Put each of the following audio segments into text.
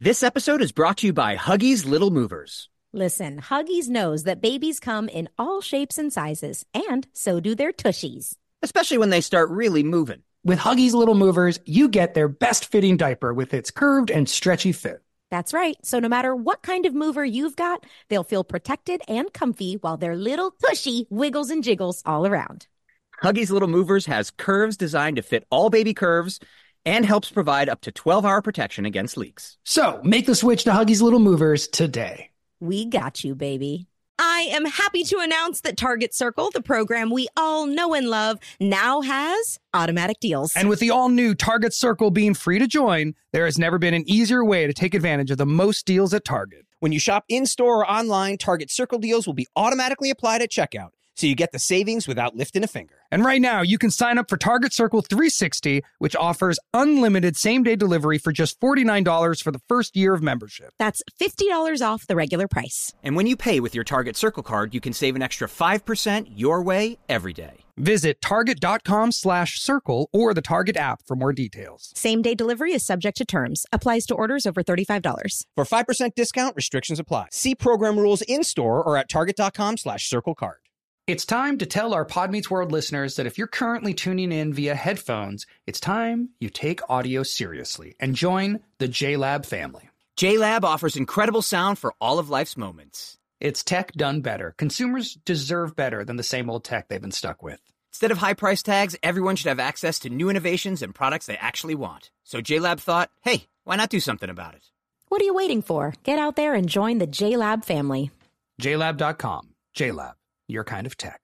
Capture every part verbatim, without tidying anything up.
This episode is brought to you by Huggies Little Movers. Listen, Huggies knows that babies come in all shapes and sizes, and so do their tushies. Especially when they start really moving. With Huggies Little Movers, you get their best-fitting diaper with its curved and stretchy fit. That's right. So no matter what kind of mover you've got, they'll feel protected and comfy while their little tushy wiggles and jiggles all around. Huggies Little Movers has curves designed to fit all baby curves and helps provide up to twelve hour protection against leaks. So make the switch to Huggies Little Movers today. We got you, baby. I am happy to announce that Target Circle, the program we all know and love, now has automatic deals. And with the all-new Target Circle being free to join, there has never been an easier way to take advantage of the most deals at Target. When you shop in-store or online, Target Circle deals will be automatically applied at checkout, so you get the savings without lifting a finger. And right now, you can sign up for Target Circle three sixty, which offers unlimited same-day delivery for just forty-nine dollars for the first year of membership. That's fifty dollars off the regular price. And when you pay with your Target Circle card, you can save an extra five percent your way every day. Visit target.com slash circle or the Target app for more details. Same-day delivery is subject to terms. Applies to orders over thirty-five dollars. For five percent discount, restrictions apply. See program rules in-store or at target.com slash circle card. It's time to tell our Pod Meets World listeners that if you're currently tuning in via headphones, it's time you take audio seriously and join the JLab family. JLab offers incredible sound for all of life's moments. It's tech done better. Consumers deserve better than the same old tech they've been stuck with. Instead of high price tags, everyone should have access to new innovations and products they actually want. So JLab thought, hey, why not do something about it? What are you waiting for? Get out there and join the JLab family. J lab dot com. JLab. Your kind of tech.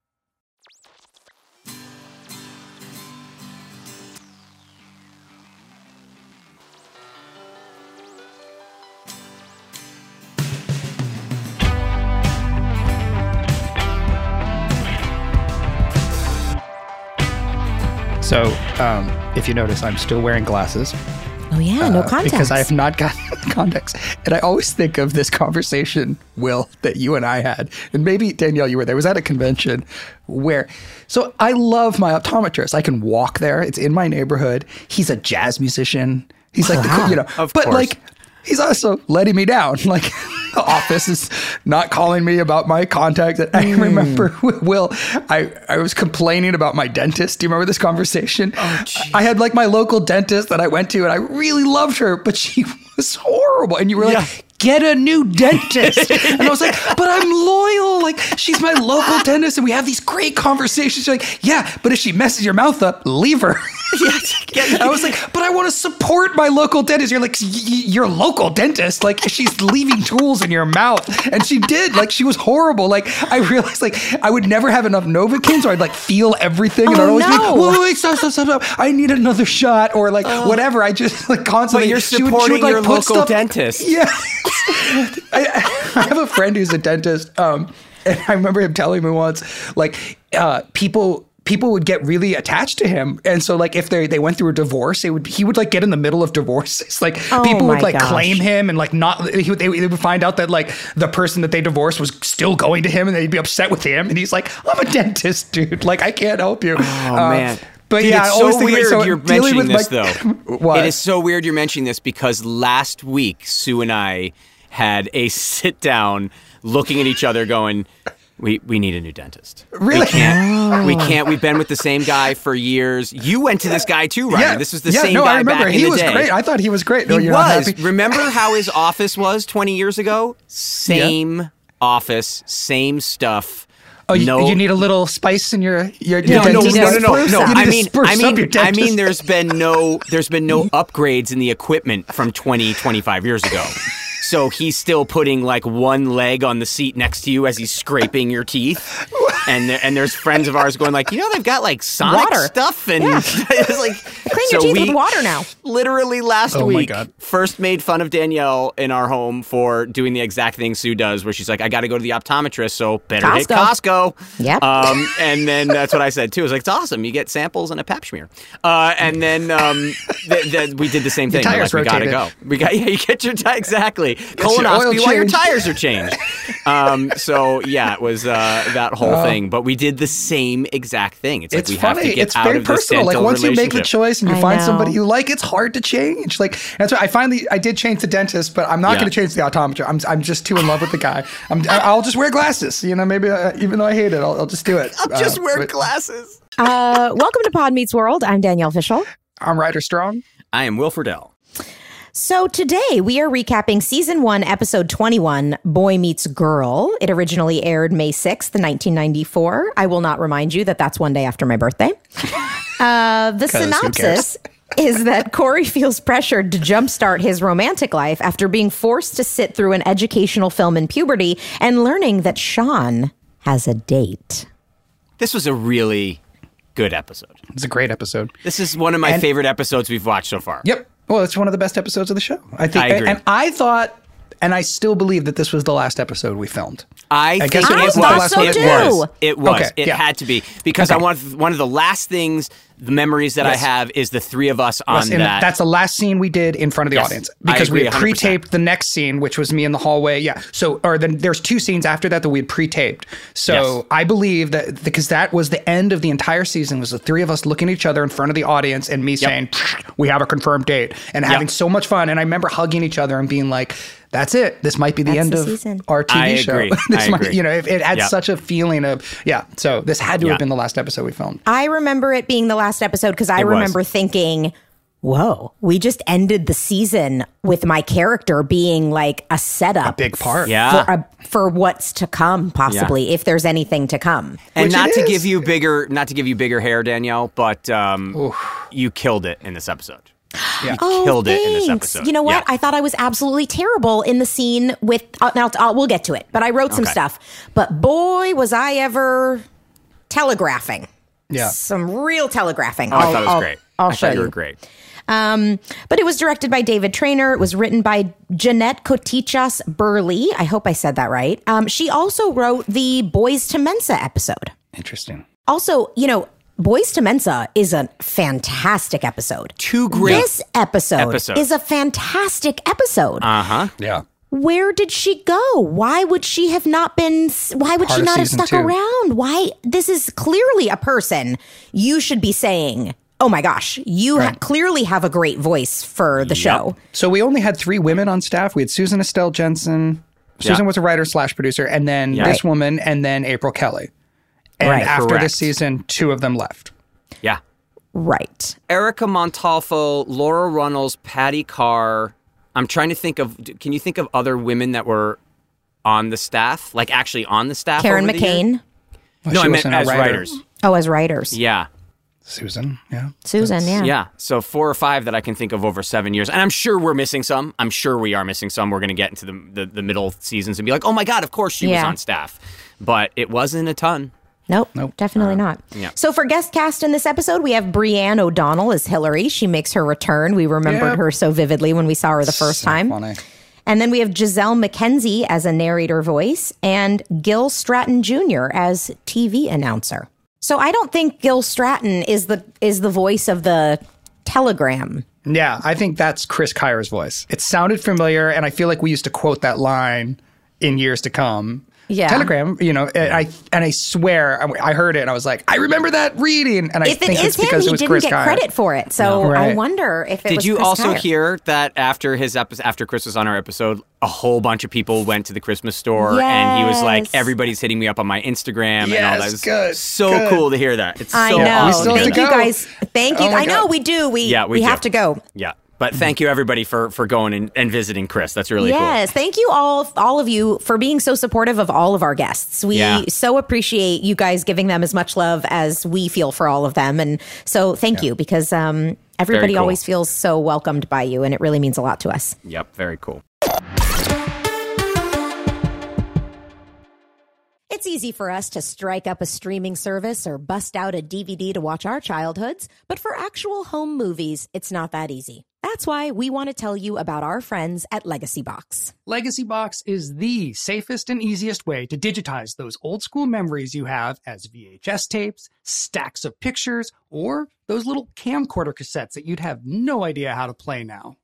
So, um, if you notice, I'm still wearing glasses. Oh, yeah, no uh, contacts. Because I have not gotten contacts. And I always think of this conversation, Will, that you and I had. And maybe, Danielle, you were there. Was at a convention where... So I love my optometrist. I can walk there. It's in my neighborhood. He's a jazz musician. He's like, Wow. the, you know... Of but course. like, he's also letting me down. Like, the office is not calling me about my contacts. And I remember, Will, I, I was complaining about my dentist. Do you remember this conversation? Oh, I had like my local dentist that I went to and I really loved her, but she was horrible. And you were like, Yeah. get a new dentist. And I was like, but I'm loyal. Like, she's my local dentist and we have these great conversations. She's like, yeah, but if she messes your mouth up, leave her. And I was like, but I want to support my local dentist. You're like, y- y- your local dentist? Like, she's leaving tools in your mouth. And she did. Like, she was horrible. Like, I realized, like, I would never have enough Novocaine, so I'd, like, feel everything. And Oh, I'd always no. be, wait, wait, stop, stop, stop, stop. I need another shot or, like, whatever. I just, like, constantly. But you're she would- she supporting would, like, your put local stuff- dentist. Yeah. I, I have a friend who's a dentist, um, and I remember him telling me once, like, uh, people people would get really attached to him, and so like if they they went through a divorce, they would he would like get in the middle of divorces, like Oh people would my like gosh. claim him and like not he would, they, they would find out that like the person that they divorced was still going to him, and they'd be upset with him, and he's like, I'm a dentist, dude, like I can't help you. Oh, man. But Dude, yeah, it's I always so think, like, weird so you're dealing mentioning with this, my- though. What? It is so weird you're mentioning this because last week, Sue and I had a sit down looking at each other going, we we need a new dentist. Really? We can't. We can't. We've been with the same guy for years. You went to this guy too, Ryan. This was the yeah, same no, guy I remember. back he in the was day. great. I thought he was great. No, He you're not was. happy? Remember how his office was twenty years ago? Same office, same stuff. Oh, you, no, you need a little spice in your your, No, your no, dentist. no, no, no, spruce no. up. You need I to mean, spruce I up mean, your I mean, dentist. there's been no, there's been no upgrades in the equipment from twenty, twenty-five years ago. So he's still putting like one leg on the seat next to you as he's scraping your teeth. And there, and there's friends of ours going like, you know, they've got like Sonic Water. stuff and Yeah. it's like Clean your so teeth we with water now. Literally last Oh my week, God. first made fun of Danielle in our home for doing the exact thing Sue does, where she's like, I got to go to the optometrist, so better hit Costco. Costco. Yep. Um, and then that's what I said too. I was like, it's awesome. You get samples and a pap smear. Uh, and then um, th- th- we did the same thing. We're tires like, we gotta rotated. go. We got yeah. You get your tire exactly your oil colonoscopy while your changed. tires are changed. Um, so yeah, it was uh, that whole Uh, thing. But we did the same exact thing. It's like It's we funny. have to get It's out very of this personal. Like dental once you make the relationship. choice and you I find know. somebody you like, it's hard to change. Like that's why I finally I did change the dentist, but I'm not Yeah. going to change the optometrist. I'm I'm just too in love with the guy. I'm I'll just wear glasses. You know, maybe uh, even though I hate it, I'll, I'll just do it. I'll just Uh, wear but glasses. Uh, welcome to Pod Meets World. I'm Danielle Fishel. I'm Ryder Strong. I am Will Friedle. So today we are recapping season one, episode twenty-one, Boy Meets Girl. It originally aired May sixth, nineteen ninety-four. I will not remind you that that's one day after my birthday. Uh, the 'Cause who synopsis is that Corey feels pressured to jumpstart his romantic life after being forced to sit through an educational film in puberty and learning that Sean has a date. This was a really good episode. It's a great episode. This is one of my And- favorite episodes we've watched so far. Yep. Well, it's one of the best episodes of the show. I think. I agree. And I thought, and I still believe that this was the last episode we filmed. I, I think guess it it was. was the thought last so one. It too. was. It was. Okay, It yeah. had to be because Okay. I want one of the last things, the memories that I Yes. have is the three of us on Yes, and that. That's the last scene we did in front of the Yes, audience I because agree we had one hundred percent. pre-taped the next scene, which was me in the hallway. Yeah. So, or then there's two scenes after that that we had pre-taped. So Yes. I believe that because that was the end of the entire season was the three of us looking at each other in front of the audience and me saying, "We have a confirmed date," and having so much fun. And I remember hugging each other and being like, "That's it. This might be the That's end the of season." our T V I show." agree. this I might, agree. you know, it, it had Yeah. such a feeling of yeah. So this had to Yeah. have been the last episode we filmed. I remember it being the last episode because I It was. remember thinking, whoa, we just ended the season with my character being like a setup. A big part. Yeah. For, a, for what's to come, possibly, if there's anything to come. and Which not it to is. give you bigger, not to give you bigger hair, Danielle, but um, you killed it in this episode. You Oh, killed it in this thanks. episode. You know what? Yeah. I thought I was absolutely terrible in the scene with. Uh, now uh, we'll get to it, but I wrote some Okay. stuff. But boy, was I ever telegraphing. Yeah. Some real telegraphing. Oh, I thought it was great. I'll I show thought you you. were great. Um, but it was directed by David Traynor. It was written by Jeanette Kotichas Burley. I hope I said that right. Um, she also wrote the Boys to Mensa episode. Interesting. Also, you know, Boys to Mensa is a fantastic episode. Two great. This episode episodes. is a fantastic episode. Uh huh. Yeah. Where did she go? Why would she have not been? Why would Part she of not have season stuck two. around? Why? This is clearly a person you should be saying, oh my gosh, you ha- Right. clearly have a great voice for the show. So we only had three women on staff. We had Susan Estelle Jensen. Susan Yeah. was a writer slash producer, and then Yeah. this Right. woman, and then April Kelly. And Right. after Correct. this season, two of them left. Yeah. Right. Erica Montalfo, Laura Runnels, Patty Carr. I'm trying to think of. Can you think of other women that were on the staff, like actually on the staff? Karen over the years? McCain. Well, No, she I meant wasn't a as writer. writers. Oh, as writers. Yeah. Susan, yeah. Susan, yeah. Yeah. So four or five that I can think of over seven years. And I'm sure we're missing some. I'm sure we are missing some. We're going to get into the, the, the middle seasons and be like, oh my God, of course she was Yeah. on staff. But it wasn't a ton. Nope, Nope. definitely not. yeah. So for guest cast in this episode, we have Brianne O'Donnell as Hillary. She makes her return. We remembered Yep. her so vividly when we saw her the first So time. funny. And then we have Giselle McKenzie as a narrator voice and Gil Stratton Junior as T V announcer. So I don't think Gil Stratton is the is the voice of the telegram. Yeah, I think that's Chris Kyre's voice. It sounded familiar, and I feel like we used to quote that line in years to come. Yeah. Telegram, you know, and I and I swear I I heard it and I was like, I remember that reading, and I If it think is it's him, because he it was didn't Chris get Kyre. credit for it. So No. I Right. wonder if it Did was you Chris also Kyre. hear that after his episode, after Chris was on our episode, a whole bunch of people went to the Christmas store and he was like, Yes. everybody's hitting me up on my Instagram and all Yes, that. It's good, so good. cool to hear that. It's I so know. We awesome still to have hear to Thank that. you go. guys. Thank you. Oh my I know God. we do. We Yeah, we we do. have to go. Yeah. But thank you everybody for for going and, and visiting Chris. That's really Yes, thank you all, all of you, for being so supportive of all of our guests. We Yeah. so appreciate you guys giving them as much love as we feel for all of them, and so thank you because um, everybody cool. always feels so welcomed by you, and it really means a lot to us. cool. Yep, very cool. It's easy for us to strike up a streaming service or bust out a D V D to watch our childhoods, but for actual home movies, it's not that easy. That's why we want to tell you about our friends at Legacy Box. Legacy Box is the safest and easiest way to digitize those old school memories you have as V H S tapes, stacks of pictures, or those little camcorder cassettes that you'd have no idea how to play now.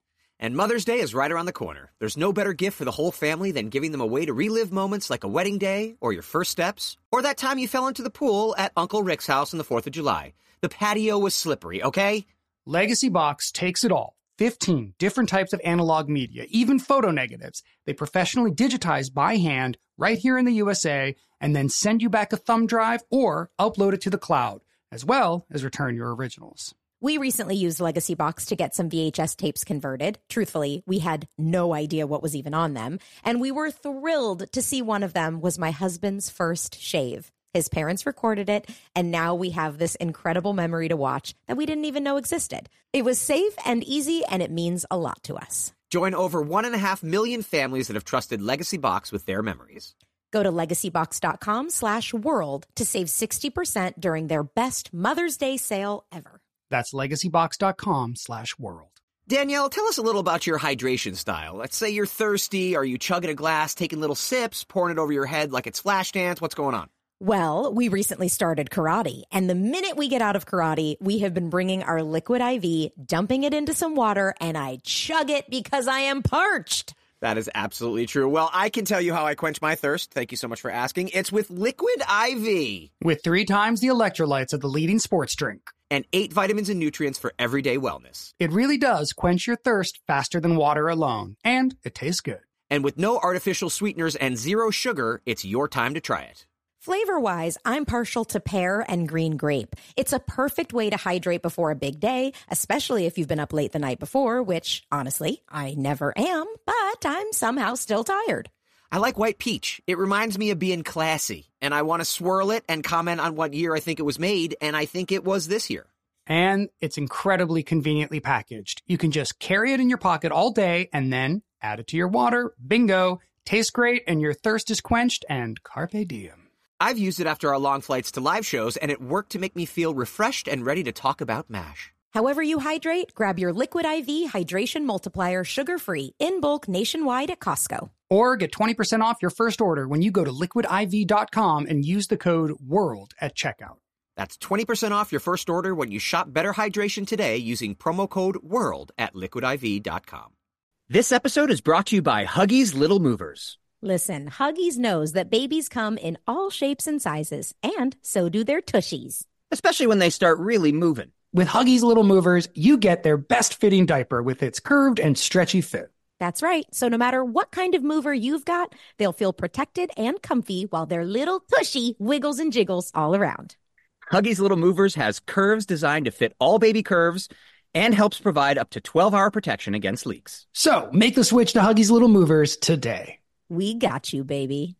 And Mother's Day is right around the corner. There's no better gift for the whole family than giving them a way to relive moments like a wedding day or your first steps or that time you fell into the pool at Uncle Rick's house on the fourth of July. The patio was slippery, okay? Legacy Box takes it all. fifteen different types of analog media, even photo negatives. They professionally digitize by hand right here in the U S A and then send you back a thumb drive or upload it to the cloud, as well as return your originals. We recently used Legacy Box to get some V H S tapes converted. Truthfully, we had no idea what was even on them, and we were thrilled to see one of them was my husband's first shave. His parents recorded it, and now we have this incredible memory to watch that we didn't even know existed. It was safe and easy, and it means a lot to us. Join over one and a half million families that have trusted Legacy Box with their memories. Go to legacybox.com slash world to save sixty percent during their best Mother's Day sale ever. That's legacybox.com slash world. Danielle, tell us a little about your hydration style. Let's say you're thirsty. Are you chugging a glass, taking little sips, pouring it over your head like it's Flashdance? What's going on? Well, we recently started karate, and the minute we get out of karate, we have been bringing our liquid I V, dumping it into some water, and I chug it because I am parched. That is absolutely true. Well, I can tell you how I quench my thirst. Thank you so much for asking. It's with Liquid I V. With three times the electrolytes of the leading sports drink. And eight vitamins and nutrients for everyday wellness. It really does quench your thirst faster than water alone. And it tastes good. And with no artificial sweeteners and zero sugar, it's your time to try it. Flavor-wise, I'm partial to pear and green grape. It's a perfect way to hydrate before a big day, especially if you've been up late the night before, which, honestly, I never am, but I'm somehow still tired. I like white peach. It reminds me of being classy, and I want to swirl it and comment on what year I think it was made, and I think it was this year. And it's incredibly conveniently packaged. You can just carry it in your pocket all day and then add it to your water. Bingo. Tastes great, and your thirst is quenched, and carpe diem. I've used it after our long flights to live shows, and it worked to make me feel refreshed and ready to talk about MASH. However you hydrate, grab your Liquid I V Hydration Multiplier sugar-free in bulk nationwide at Costco. Or get twenty percent off your first order when you go to liquid I V dot com and use the code WORLD at checkout. That's twenty percent off your first order when you shop Better Hydration today using promo code WORLD at liquid I V dot com. This episode is brought to you by Huggies Little Movers. Listen, Huggies knows that babies come in all shapes and sizes, and so do their tushies. Especially when they start really moving. With Huggies Little Movers, you get their best-fitting diaper with its curved and stretchy fit. That's right. So no matter what kind of mover you've got, they'll feel protected and comfy while their little tushy wiggles and jiggles all around. Huggies Little Movers has curves designed to fit all baby curves and helps provide up to twelve hour protection against leaks. So make the switch to Huggies Little Movers today. We got you, baby.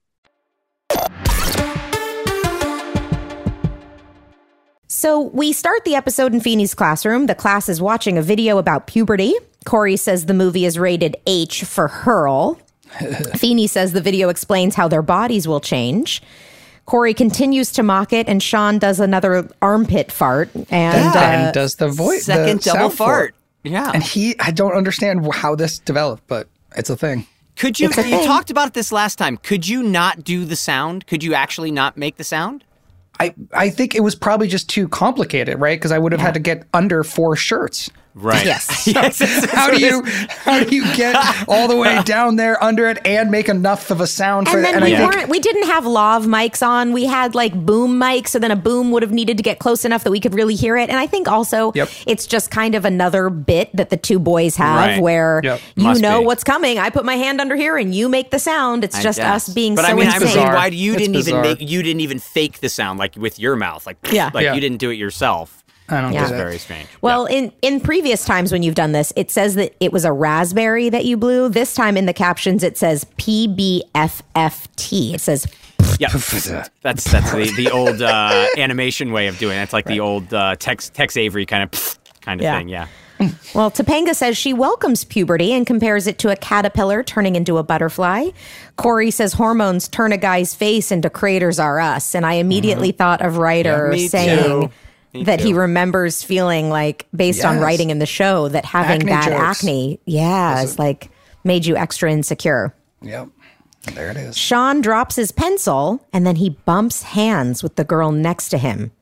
So we start the episode in Feeney's classroom. The class is watching a video about puberty. Corey says the movie is rated H for Hurl. Feeney says the video explains how their bodies will change. Corey continues to mock it, and Sean does another armpit fart. And, yeah. uh, and does the voice. Second the double sound fart. Yeah. And he, I don't understand how this developed, but it's a thing. Could you, It's a you thing. talked about it this last time. Could you not do the sound? Could you actually not make the sound? I, I think it was probably just too complicated, right? Because I would have had to get under four shirts. Right. Yes. yes. How do you how do you get all the way down there under it and make enough of a sound for And it? then And we I think weren't. We didn't have lav mics on. We had like boom mics, so then a boom would have needed to get close enough that we could really hear it. And I think also Yep. it's just kind of another bit that the two boys have, Right. where Yep. you Must know be. what's coming. I put my hand under here, and you make the sound. It's I just guess. us being but so I mean, I'm insane. saying, bizarre. why do you It's didn't bizarre. even make you didn't even fake the sound like with your mouth, like Yeah. like Yeah. you didn't do it yourself. I don't Yeah. get It's it. very strange. Well, in, in previous times when you've done this, it says that it was a raspberry that you blew. This time in the captions, it says P B F F T. It says, yeah, yeah. that's that's the, the old uh, animation way of doing it. It's like the old uh, Tex Tex Avery kind of kind of Yeah. thing. Yeah. well, Topanga says she welcomes puberty and compares it to a caterpillar turning into a butterfly. Corey says hormones turn a guy's face into Craters Are Us. And I immediately thought of Ryder Yeah, me saying too. Me that he too. remembers feeling like, based on Yes. writing in the show, that having Acne bad jokes. acne, yeah, is like made you extra insecure. Yep. There it is. Sean drops his pencil and then he bumps hands with the girl next to him.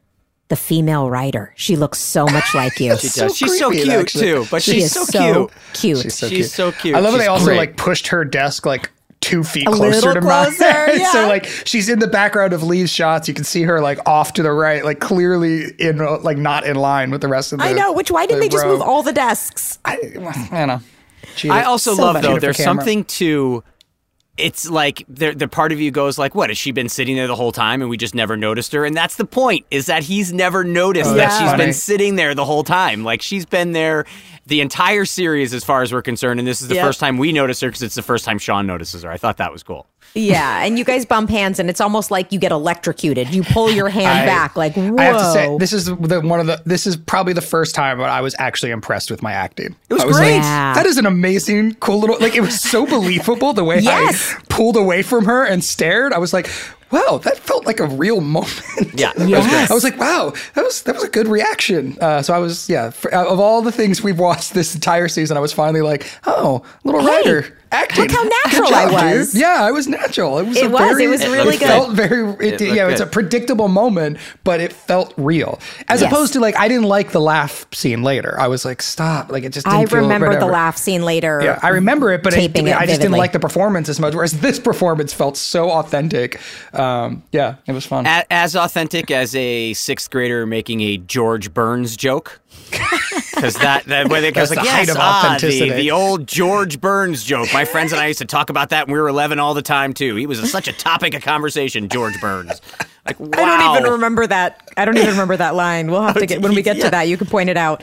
the female writer. She looks so much like you. She does. She's so creepy, cute actually. too, but She she's is so, so cute. cute. She's so She's cute. so cute. I love how She's they also great. like pushed her desk like two feet A closer little to closer, mine. yeah. So like she's in the background of Lee's shots. You can see her like off to the right, like clearly in uh, like not in line with the rest of the I know. Which why didn't the they just row. move all the desks? I, I don't know. Cheated. I also So love much. though. Cheated for There's camera. something to. It's like the the part of you goes like, what, has she been sitting there the whole time and we just never noticed her? And that's the point, is that he's never noticed Oh, that that's she's funny. been sitting there the whole time. Like she's been there the entire series as far as we're concerned. And this is the Yep. first time we notice her because it's the first time Sean notices her. I thought that was cool. Yeah, and you guys bump hands, and it's almost like you get electrocuted. You pull your hand I- back, like whoa. I have to say, this is the one of the. This is probably the first time when I was actually impressed with my acting. It was I was great. Like, Yeah. that is an amazing, cool little. Like it was so believable the way Yes. I pulled away from her and stared. I was like, wow, that felt like a real moment. Yeah. I was- Yes. I was like, wow, that was that was a good reaction. Uh, so I was, yeah, for, uh, of all the things we've watched this entire season, I was finally like, oh, little Hey, writer acting. look how Good natural job, I dude. was. Yeah, I was natural. It was. It a was. Very, It was really it good. Felt very. It, It looked yeah, it's a good. predictable moment, but it felt real. As Yes. opposed to like, I didn't like the laugh scene later. I was like, stop. Like it just. Didn't I feel remember the whatever. laugh scene later. Yeah, I remember it, but I, taping it I just didn't vividly. like the performance as much. Whereas this performance felt so authentic. Um, yeah, it was fun. A- As authentic as a sixth grader making a George Burns joke. Because that, that where they goes That's like, the height yes, of ah, the, authenticity. the old George Burns joke. My friends and I used to talk about that when we were eleven all the time too. He was a, such a topic of conversation, George Burns. Like, wow. I don't even remember that. I don't even remember that line. We'll have to get when we get Yeah. to that. You can point it out.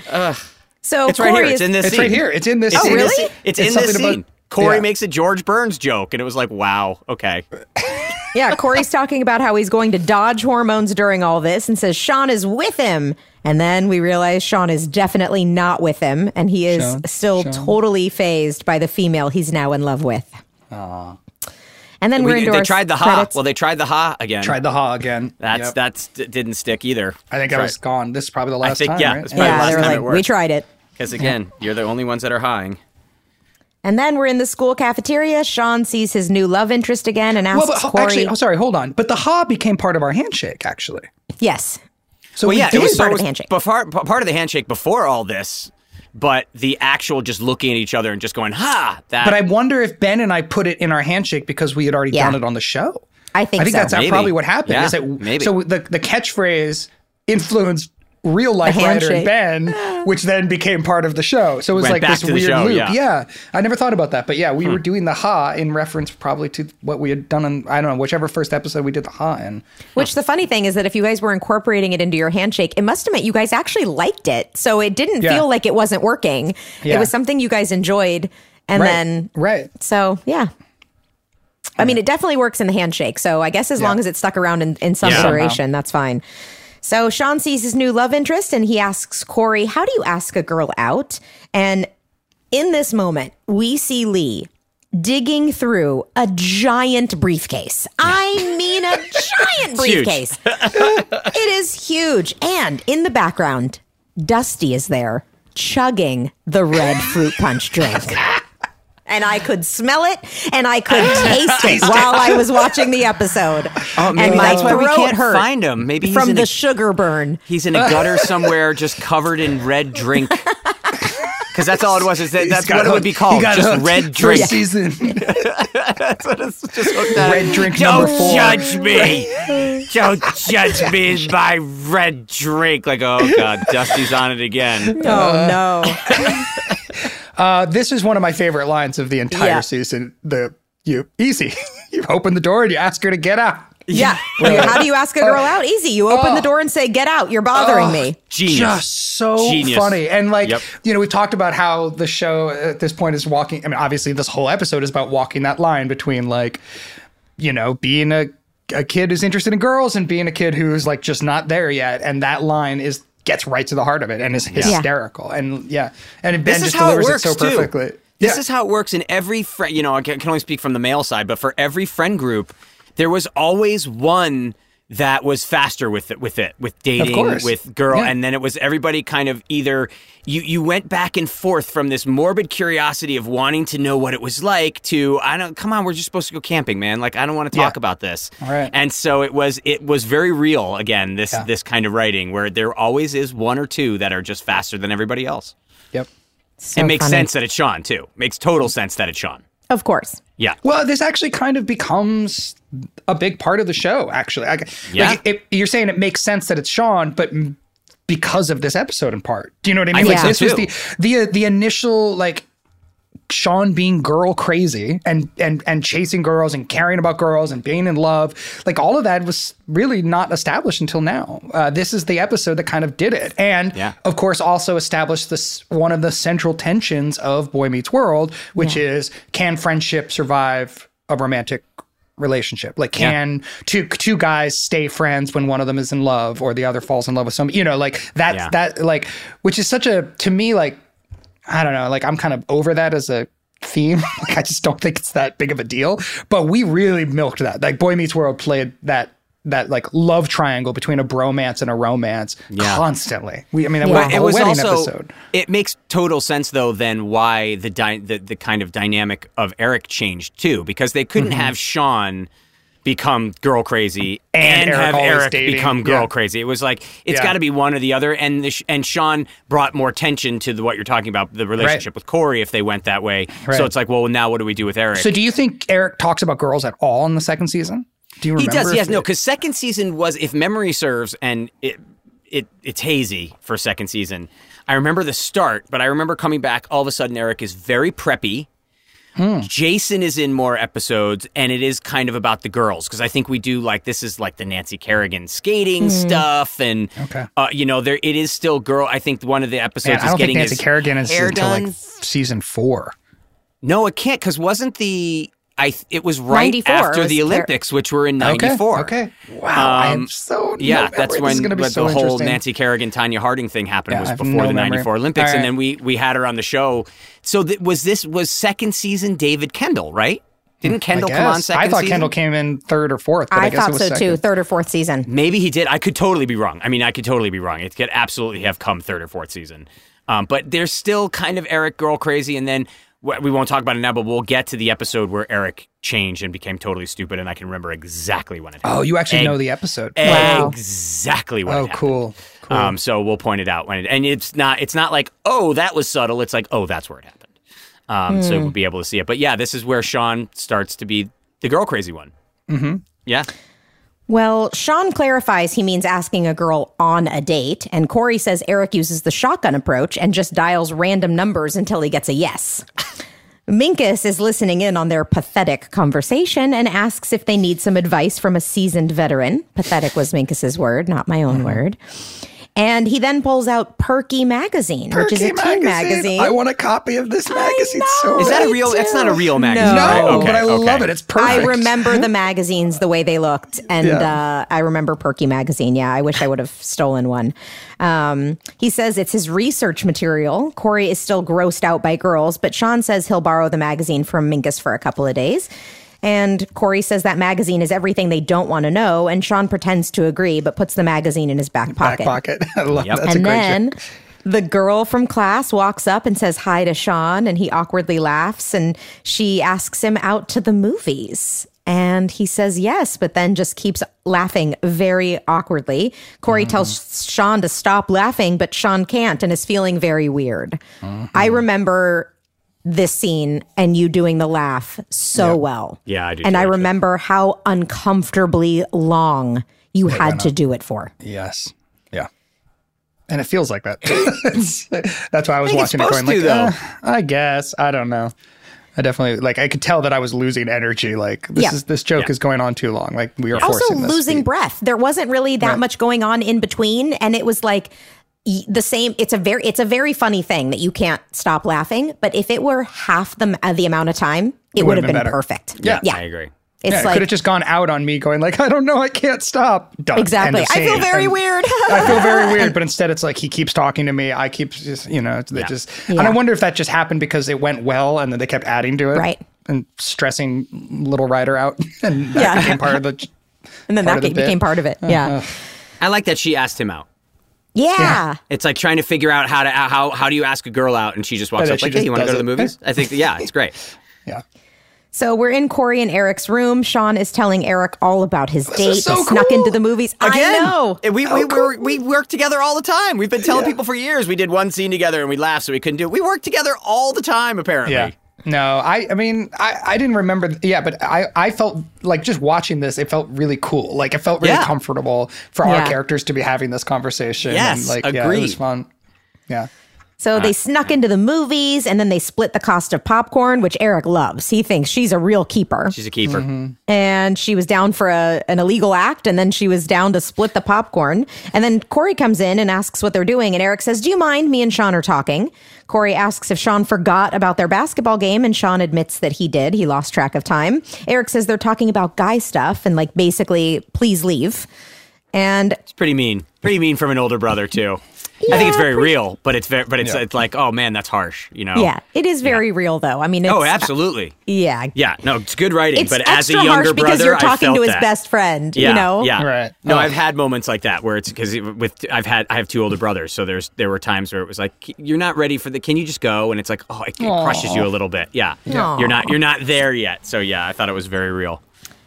So It's right Corey here. It's is in this It's scene. right here. It's in this. It's scene. in really? this, it's, It's in this something about- scene. Corey yeah. makes a George Burns joke, and it was like, wow, okay. Yeah, Corey's talking about how he's going to dodge hormones during all this and says Sean is with him. And then we realize Sean is definitely not with him, and he is Sean, still Sean. totally phased by the female he's now in love with. And then We- we're into they our tried the ha. credits. Well, they tried the ha again. Tried the ha again. That's Yep. that's d- didn't stick either. I think I was gone. This is probably the last think, time. yeah, right? it's probably yeah, last they were time like, it worked. we tried it. Because again, you're the only ones that are high. And then we're in the school cafeteria. Sean sees his new love interest again and asks Well, but ho- Corey. actually, oh, sorry, hold on. But the ha became part of our handshake, actually. yes. So Well, we yeah, did it was part so of the it was handshake. Before, p- part of the handshake before all this, but the actual just looking at each other and just going, ha! That. But I wonder if Ben and I put it in our handshake because we had already Yeah. done it on the show. I think I think so. that's Maybe. probably what happened. Yeah, is that, maybe. So the the catchphrase influenced real life The writer and handshake. Ben, which then became part of the show. So it was Went like back this to the weird show, loop. yeah. I never thought about that, but yeah, we Hmm. were doing the ha in reference probably to what we had done in I don't know whichever first episode we did the ha in. Which the funny thing is that if you guys were incorporating it into your handshake, it must have meant you guys actually liked it. So it didn't Yeah. feel like it wasn't working. Yeah. It was something you guys enjoyed. And Right. then, Right. so yeah. I mean, it definitely works in the handshake. So I guess as Yeah. long as it stuck around in, in some Yeah. iteration, that's fine. So Sean sees his new love interest and he asks Corey, how do you ask a girl out? And in this moment, we see Lee digging through a giant briefcase. I mean, a giant huge. briefcase. It is huge. And in the background, Dusty is there chugging the red fruit punch drink. And I could smell it and I could taste it while I was watching the episode. Oh, maybe and my that's why we throat can't hurt find him. Maybe he's from in the a- sugar burn. He's in a gutter somewhere, just covered in red drink. Because that's all it was. Is that He's that's got what it would be hooked. called? He got Just hooked red for a drink. season. That's what it's just hooked at. Red drink Don't number four. judge me. Don't judge me by red drink. Like, oh god, Dusty's on it again. Oh no. Uh, this is one of my favorite lines of the entire Yeah. season. The you easy. You open the door and you ask her to get out. Yeah. How do you ask a girl out? Easy. You open the door and say, get out. You're bothering me. Genius. Just so Genius. funny. And like, Yep. you know, we talked about how the show at this point is walking. I mean, obviously this whole episode is about walking that line between like, you know, being a, a kid who's interested in girls and being a kid who's like just not there yet. And that line is gets right to the heart of it and is hysterical. And yeah. And Ben This is just how it delivers it, works so too. perfectly. This Yeah. is how it works in every friend. You know, I can can only speak from the male side, but for every friend group, there was always one that was faster with it, with it, with dating, course. with girl. Yeah. And then it was everybody kind of either, you, you went back and forth from this morbid curiosity of wanting to know what it was like to, I don't, come on, we're just supposed to go camping, man. Like, I don't want to talk Yeah. about this. All right. And so it was, it was very real, again, this, Yeah. this kind of writing where there always is one or two that are just faster than everybody else. Yep. So it makes funny. sense that it's Sean, too. Makes total sense that it's Sean. Of course. Yeah. Well, this actually kind of becomes a big part of the show, actually. I, Yeah. Like, it, you're saying it makes sense that it's Sean, but m- because of this episode in part. Do you know what I mean? I Like, think this so, was too. the, the, the initial, like, Sean being girl crazy and, and, and chasing girls and caring about girls and being in love. Like, all of that was really not established until now. Uh, this is the episode that kind of did it. And, Yeah. of course, also established this one of the central tensions of Boy Meets World, which Yeah. is, can friendship survive a romantic relationship? Like, can two two guys stay friends when one of them is in love or the other falls in love with somebody? You know, like that Yeah. that like, which is such a, to me, like, I don't know, like, I'm kind of over that as a theme. Like, I just don't think it's that big of a deal. But we really milked that. Like, Boy Meets World played that that like love triangle between a bromance and a romance Yeah. constantly. We, I mean, that Yeah. was But a it whole was wedding also, episode. it makes total sense, though, then why the, dy- the the kind of dynamic of Eric changed, too, because they couldn't Mm-hmm. have Sean become girl crazy And and, Eric have always Eric dating. become girl Yeah. crazy. It was like, it's Yeah. got to be one or the other. And the, and Sean brought more tension to the, what you're talking about, the relationship with Corey, if they went that way. Right. So it's like, well, now what do we do with Eric? So do you think Eric talks about girls at all in the second season? Do you He remember? does, yes, if- no, because second season was, if memory serves, and it, it it's hazy for second season. I remember the start, but I remember coming back, all of a sudden Eric is very preppy. Hmm. Jason is in more episodes, and it is kind of about the girls, because I think we do, like, this is like the Nancy Kerrigan skating stuff, and, Okay. uh, you know, there it is still girl. I think one of the episodes Man, I is don't think getting Nancy his Kerrigan is hair until done. like season four. No, it can't, because wasn't the... I th- it was right ninety-four after was the Ker- Olympics, which were in ninety-four. Okay. okay. Wow. I am Um, so Yeah, no that's memory. This when is gonna be but so the whole interesting. Nancy Kerrigan, Tanya Harding thing happened Yeah, I was have before no the memory. ninety-four Olympics, All and right. then we we had her on the show. So th- was this was second season David Kendall, right? Didn't Kendall I come on guess. second I thought season? Kendall came in third or fourth. But I, I, guess thought it was so second. too. Third or fourth season. Maybe he did. I could totally be wrong. I mean, I could totally be wrong. It could absolutely have come third or fourth season. Um, but there's still kind of Eric girl crazy, and then w- we won't talk about it now, but we'll get to the episode where Eric changed and became totally stupid, and I can remember exactly when it happened. Oh, you actually Egg- know the episode. Wow. Exactly when Oh, it happened. cool. Cool. Um, so we'll point it out when it, and it's not, it's not like, oh, that was subtle. It's like, oh, that's where it happened. Um, So we'll be able to see it. But yeah, this is where Sean starts to be the girl crazy one. Mm-hmm. Yeah. Well, Sean clarifies he means asking a girl on a date, and Corey says Eric uses the shotgun approach and just dials random numbers until he gets a yes. Minkus is listening in on their pathetic conversation and asks if they need some advice from a seasoned veteran. Pathetic was Minkus's word, not my own word. And he then pulls out Perky Magazine, which is a Perky teen magazine. I want a copy of this magazine so Is that a Me real, too. it's not a real magazine, No. right? No, Okay, but I okay. love it. It's perfect. I remember the magazines the way they looked, and Yeah. uh, I remember Perky Magazine. Yeah, I wish I would have stolen one. Um, he says it's his research material. Corey is still grossed out by girls, but Sean says he'll borrow the magazine from Minkus for a couple of days. And Corey says that magazine is everything they don't want to know, and Sean pretends to agree, but puts the magazine in his back back pocket. pocket. I love Yep. that's a And great then joke. the girl from class walks up and says hi to Sean, and he awkwardly laughs, and she asks him out to the movies. And he says yes, but then just keeps laughing very awkwardly. Corey Mm-hmm. tells Sean to stop laughing, but Sean can't and is feeling very weird. Mm-hmm. I remember this scene and you doing the laugh so well. Yeah, I do And too, I actually. remember how uncomfortably long you had to do it for. Yes. Yeah. And it feels like that. It's- that's why I was think it's watching it going supposed like, to, uh, I guess. I don't know. I definitely, like, I could tell that I was losing energy. Like, this Yeah. is this joke Yeah. is going on too long. Like, we are Also forcing this losing speed. breath. There wasn't really that Right. much going on in between, and it was like y- the same. It's a very it's a very funny thing that you can't stop laughing. But if it were half the uh, the amount of time, it, would have been, better. perfect. Yeah. yeah. I agree. It's Yeah, it like could have just gone out on me going like, I don't know, I can't stop. Done. exactly. End of I feel scene. very And weird. I feel very weird, but instead it's like he keeps talking to me. I keep just, you know, they Yeah. just, and Yeah. I wonder if that just happened because it went well and then they kept adding to it. Right. And stressing Little Ryder out. And that Yeah. became part of the And then part that of the became bit. part of it. Yeah. I like that she asked him out. Yeah. Yeah. It's like trying to figure out how to how how do you ask a girl out, and she just walks And then up she like, just "Hey, you want to does go to the it. movies?" I think, yeah, it's great. Yeah. So we're in Corey and Eric's room. Sean is telling Eric all about his date. is so They snuck cool. into the movies. Again, I know. we we, we, we work together all the time. We've been telling people for years. We did one scene together and we laughed, so we couldn't do it. We work together all the time, apparently. Yeah. No, I I mean, I, I didn't remember. Yeah, but I, I felt like just watching this, it felt really cool. Like it felt really Yeah. comfortable for Yeah. our characters to be having this conversation. Yes, and like, yeah, it agreed. was fun. Yeah. So they snuck into the movies and then they split the cost of popcorn, which Eric loves. He thinks she's a real keeper. She's a keeper. And she was down for a, an illegal act, and then she was down to split the popcorn. And then Corey comes in and asks what they're doing, and Eric says, "Do you mind? Me and Sean are talking." Corey asks if Sean forgot about their basketball game, and Sean admits that he did. He lost track of time. Eric says they're talking about guy stuff and like basically, please leave. And It's pretty mean. Pretty mean from an older brother too. I think it's very real, but it's very, but it's, Yeah. it's like, oh man, that's harsh. You know? yeah, it is very real though. I mean, it's, Oh, absolutely. yeah. Yeah. No, it's good writing. It's but as a extra younger harsh because brother, you're I talking felt to his that. best friend, Yeah, you know? yeah. Right. No, Oh. I've had moments like that where it's because with I've had I have two older brothers, so there's there were times where it was like, you're not ready for the. Can you just go? And it's like, oh, it, it crushes you a little bit. Yeah. Aw. You're not you're not there yet. So yeah, I thought it was very real.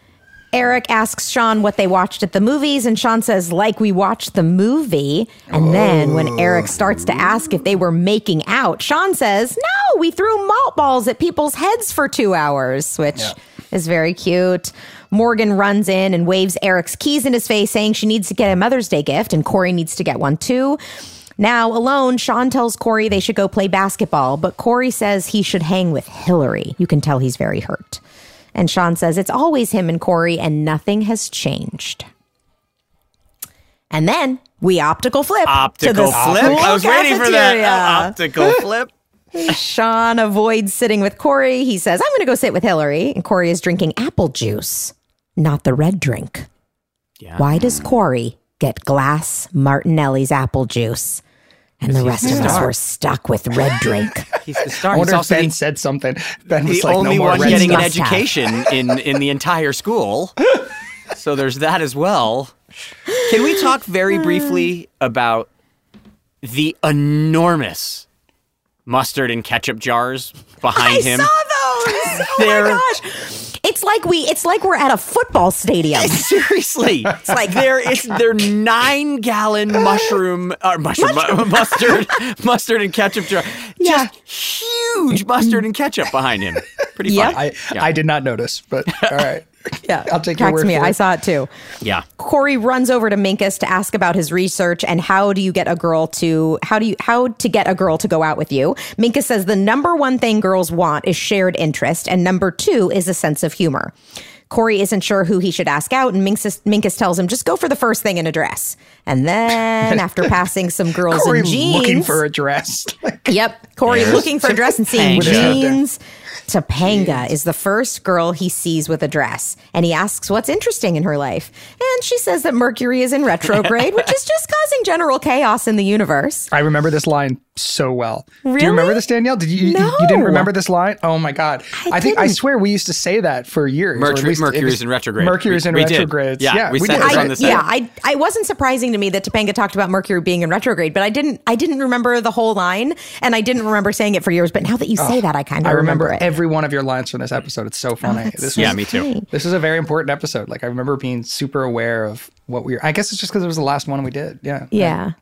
Eric asks Sean what they watched at the movies, and Sean says, like we watched the movie. And then when Eric starts to ask if they were making out, Sean says, no, we threw malt balls at people's heads for two hours, which Yeah. is very cute. Morgan runs in and waves Eric's keys in his face, saying she needs to get a Mother's Day gift, and Corey needs to get one too. Now, alone, Sean tells Corey they should go play basketball, but Corey says he should hang with Hillary. You can tell he's very hurt. And Sean says it's always him and Corey, and nothing has changed. And then we optical flip Optical to the flip. school I was waiting for cafeteria. that. Optical flip. Sean avoids sitting with Corey. He says, I'm going to go sit with Hillary. And Corey is drinking apple juice, not the red drink. Yeah. Why does Corey get glass Martinelli's apple juice? And the rest of us star. were stuck with red drink. He's the star. I He's wonder if also Ben the, said something. Ben was the like, only no more one red getting an Must have. education in in the entire school. So there's that as well. Can we talk very briefly about the enormous mustard and ketchup jars behind I him? saw those. Oh They're- my gosh. It's like we it's like we're at a football stadium. Seriously, it's like they're it's they're nine gallon mushroom uh, mushroom mu- mustard mustard and ketchup jar. Yeah. Just huge mustard and ketchup behind him. Pretty Yep. funny. I, Yeah. I did not notice, but all right. Yeah, I'll take your cracks word me. for I it. saw it too. Yeah. Corey runs over to Minkus to ask about his research and how do you get a girl to how do you how to get a girl to go out with you. Minkus says the number one thing girls want is shared interest, and number two is a sense of humor. Corey isn't sure who he should ask out, and Minkus, Minkus tells him just go for the first thing in a dress. And then after passing some girls Corey in jeans, looking for a dress. Like, Yep. Corey There's looking for a dress and seeing Topanga. jeans. Topanga is the first girl he sees with a dress. And he asks what's interesting in her life. And she says that Mercury is in retrograde, which is just causing general chaos in the universe. I remember this line so well. Do Really? you remember this, Danielle? Did you, you No. you didn't remember this line? Oh my God. I I, think I didn't. swear we used to say that for years. or at Mercury, least it Mercury's was- in retrograde. Mercury's We- in we did. retrograde. Yeah, we said did. this I, on the set. yeah, I I wasn't surprising to me that Topanga talked about Mercury being in retrograde, but I didn't I didn't remember the whole line, and I didn't remember saying it for years. But now that you say that, I kind of I remember, remember, it. every one of your lines from this episode. It's so funny. That's this so Yeah, was, me too. great. This is a very important episode. Like I remember being super aware of what we were. I guess it's just because it was the last one we did. Yeah. Yeah.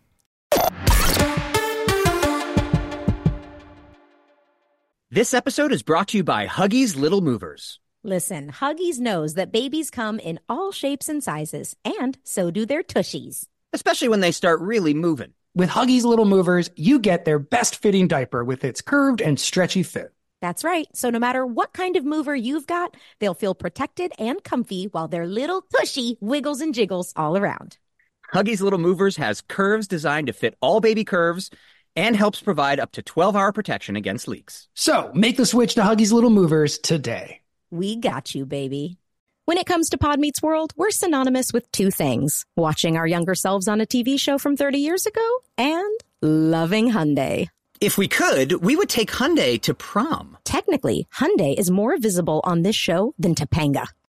This episode is brought to you by Huggies Little Movers. Listen, Huggies knows that babies come in all shapes and sizes, and so do their tushies. Especially when they start really moving. With Huggies Little Movers, you get their best fitting diaper with its curved and stretchy fit. That's right. So no matter what kind of mover you've got, they'll feel protected and comfy while their little tushy wiggles and jiggles all around. Huggies Little Movers has curves designed to fit all baby curves and helps provide up to twelve hour protection against leaks. So make the switch to Huggies Little Movers today. We got you, baby. When it comes to Pod Meets World, we're synonymous with two things: watching our younger selves on a T V show from thirty years ago and loving Hyundai. If we could, we would take Hyundai to prom. Technically, Hyundai is more visible on this show than Topanga.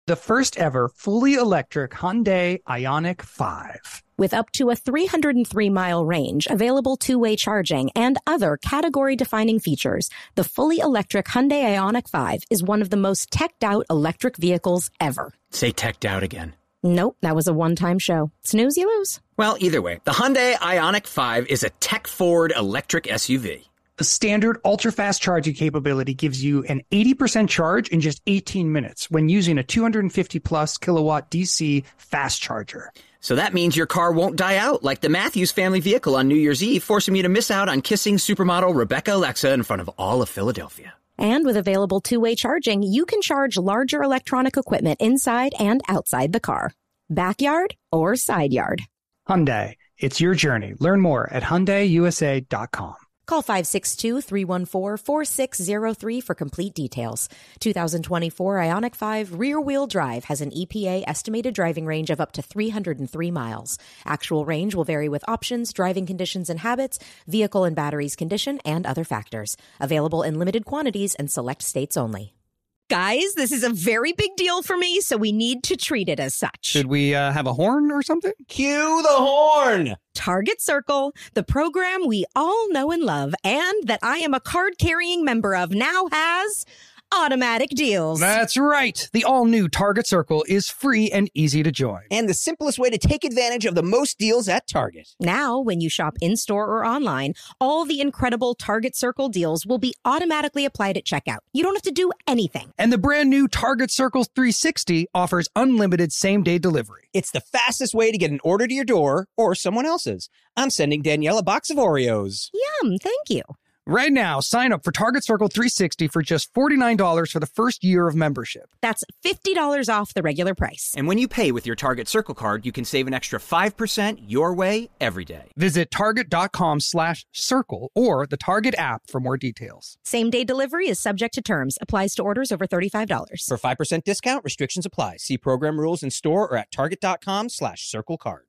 the first ever fully electric Hyundai Ioniq five. With up to a three hundred three mile range, available two-way charging, and other category-defining features, the fully electric Hyundai Ioniq five is one of the most teched-out electric vehicles ever. Say teched out again. Nope, that was a one-time show. Snooze, you lose. Well, either way, the Hyundai Ioniq five is a tech-forward electric S U V. The standard ultra-fast charging capability gives you an eighty percent charge in just eighteen minutes when using a two hundred fifty plus kilowatt D C fast charger. So that means your car won't die out like the Matthews family vehicle on New Year's Eve, forcing you to miss out on kissing supermodel Rebecca Alexa in front of all of Philadelphia. And with available two-way charging, you can charge larger electronic equipment inside and outside the car. Backyard or side yard. Hyundai, it's your journey. Learn more at Hyundai U S A dot com. Call five six two, three one four, four six zero three for complete details. two thousand twenty-four Ioniq five rear-wheel drive has an E P A estimated driving range of up to three hundred three miles. Actual range will vary with options, driving conditions and habits, vehicle and batteries condition, and other factors. Available in limited quantities and select states only. Guys, this is a very big deal for me, so we need to treat it as such. Should we uh, have a horn or something? Cue the horn! Target Circle, the program we all know and love, and that I am a card-carrying member of, now has automatic deals. That's right. The all-new Target Circle is free and easy to join. And the simplest way to take advantage of the most deals at Target. Now, when you shop in-store or online, all the incredible Target Circle deals will be automatically applied at checkout. You don't have to do anything. And the brand new Target Circle three sixty offers unlimited same-day delivery. It's the fastest way to get an order to your door or someone else's. I'm sending Danielle a box of Oreos. Yum, thank you. Right now, sign up for Target Circle three sixty for just forty-nine dollars for the first year of membership. That's fifty dollars off the regular price. And when you pay with your Target Circle card, you can save an extra five percent your way every day. Visit target.com slash circle or the Target app for more details. Same-day delivery is subject to terms. Applies to orders over thirty-five dollars. For five percent discount, restrictions apply. See program rules in store or at target.com slash circle card.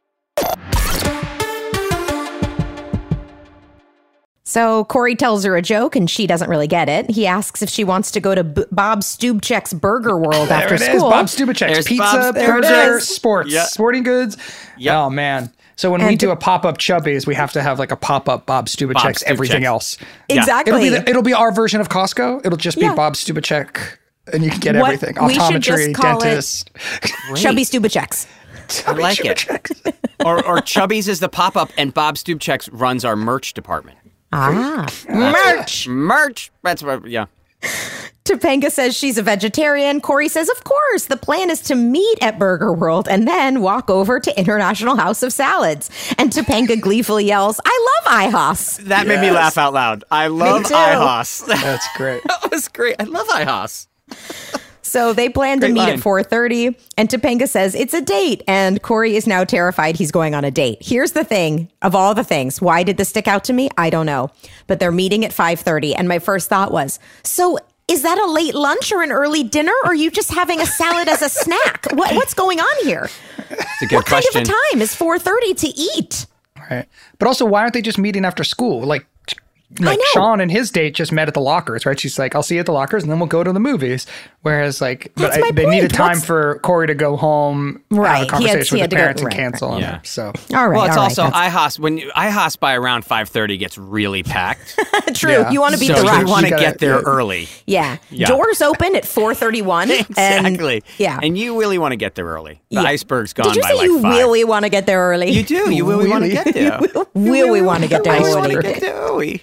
So Corey tells her a joke and she doesn't really get it. He asks if she wants to go to B- Bob Stubchek's Burger World there after it school. Is, Bob Stubchek's There's pizza, Bob's, there burger, it is. sports, Yep. sporting goods. Yep. Oh, man. So when And we do a pop-up Chubby's, we have to have like a pop-up Bob Stubchek's Bob everything Stubchek's. else. Exactly. It'll be, the, it'll be our version of Costco. It'll just be Yeah. Bob Stubchek and you can get What- everything. we should just Optometry, call it- dentist. Chubby Stubchek's. I like it. or, or Chubby's is the pop-up, and Bob Stubchek's runs our merch department. Ah, merch. Merch. That's what, yeah. Topanga says she's a vegetarian. Corey says, of course, the plan is to meet at Burger World and then walk over to International House of Salads. And Topanga gleefully yells, I love I H O S. That made me laugh out loud. I love too. I H O S. That's great. That was great. I love I H O S. So they plan to Great meet line. at four thirty, and Topanga says it's a date, and Corey is now terrified he's going on a date. Here's the thing, of all the things, why did this stick out to me? I don't know. But they're meeting at five thirty, and my first thought was, so is that a late lunch or an early dinner, or are you just having a salad as a snack? What, what's going on here? It's a good What question. kind of a time is four thirty to eat? Right. But also, why aren't they just meeting after school? Like, like know. Sean and his date just met at the lockers, right? She's like, I'll see you at the lockers and then we'll go to the movies. Whereas, like, but That's I, my they point. needed time What's- for Corey to go home, Right. have a He had- conversation he with had the to go- parents right, and cancel right. on Yeah. them. So, All right. Well, it's all also right, I H O S. When you, I H O S by around five thirty gets really packed. that's true. Yeah. You want to beat so the you rush. want to You gotta- get there yeah. early. Yeah. Yeah. Doors open at four thirty-one. Exactly. And, yeah. And you really want to get there early. The Yeah. iceberg's gone Did you by say like you five. really want to get there early? You do. You really want to Really? get there. really want to get there You want early. to get there early.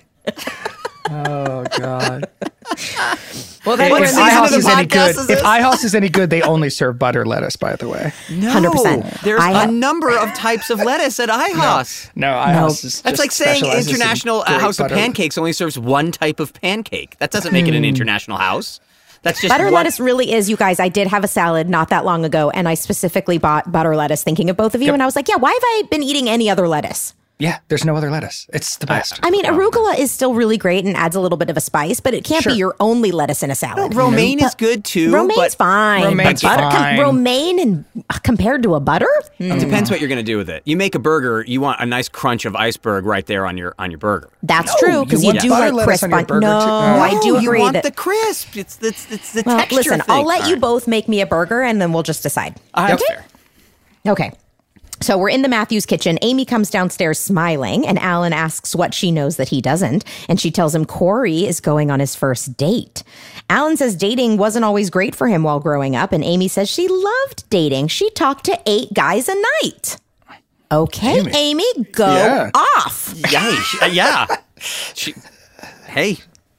oh god. Well, If, what if season I H O of S the is any podcast good, is if this? I H O S is any good, they only serve butter lettuce. By the way, No, one hundred percent. There's I- a number of types of lettuce at I H O S. no, I H O S is That's just like saying specializes in International great House of butter. Pancakes only serves one type of pancake. That doesn't make it an international house. That's just Butter one- lettuce really is, you guys. I did have a salad not that long ago, and I specifically bought butter lettuce thinking of both of you. Yep. And I was like, yeah, why have I been eating any other lettuce? Yeah, there's no other lettuce. It's the best. I mean, arugula is still really great and adds a little bit of a spice, but it can't Sure. be your only lettuce in a salad. Romaine But is good too. Romaine's but fine. Romaine's but butter, fine. romaine and compared to a butter? It depends what you're going to do with it. You make a burger, you want a nice crunch of iceberg right there on your on your burger. That's No, true because you you, want do butter like lettuce crisp on your on. burger, No, too. I do No, agree you want that. the crisp. It's it's it's the well, texture listen, thing. I'll let All you right. both make me a burger and then we'll just decide. Uh, that's fair. Okay. So we're in the Matthews kitchen. Amy comes downstairs smiling, and Alan asks what she knows that he doesn't. And she tells him Corey is going on his first date. Alan says dating wasn't always great for him while growing up. And Amy says she loved dating. She talked to eight guys a night. Okay, Amy. Amy, go Yeah. off. Yeah, she- uh, yeah. She, hey,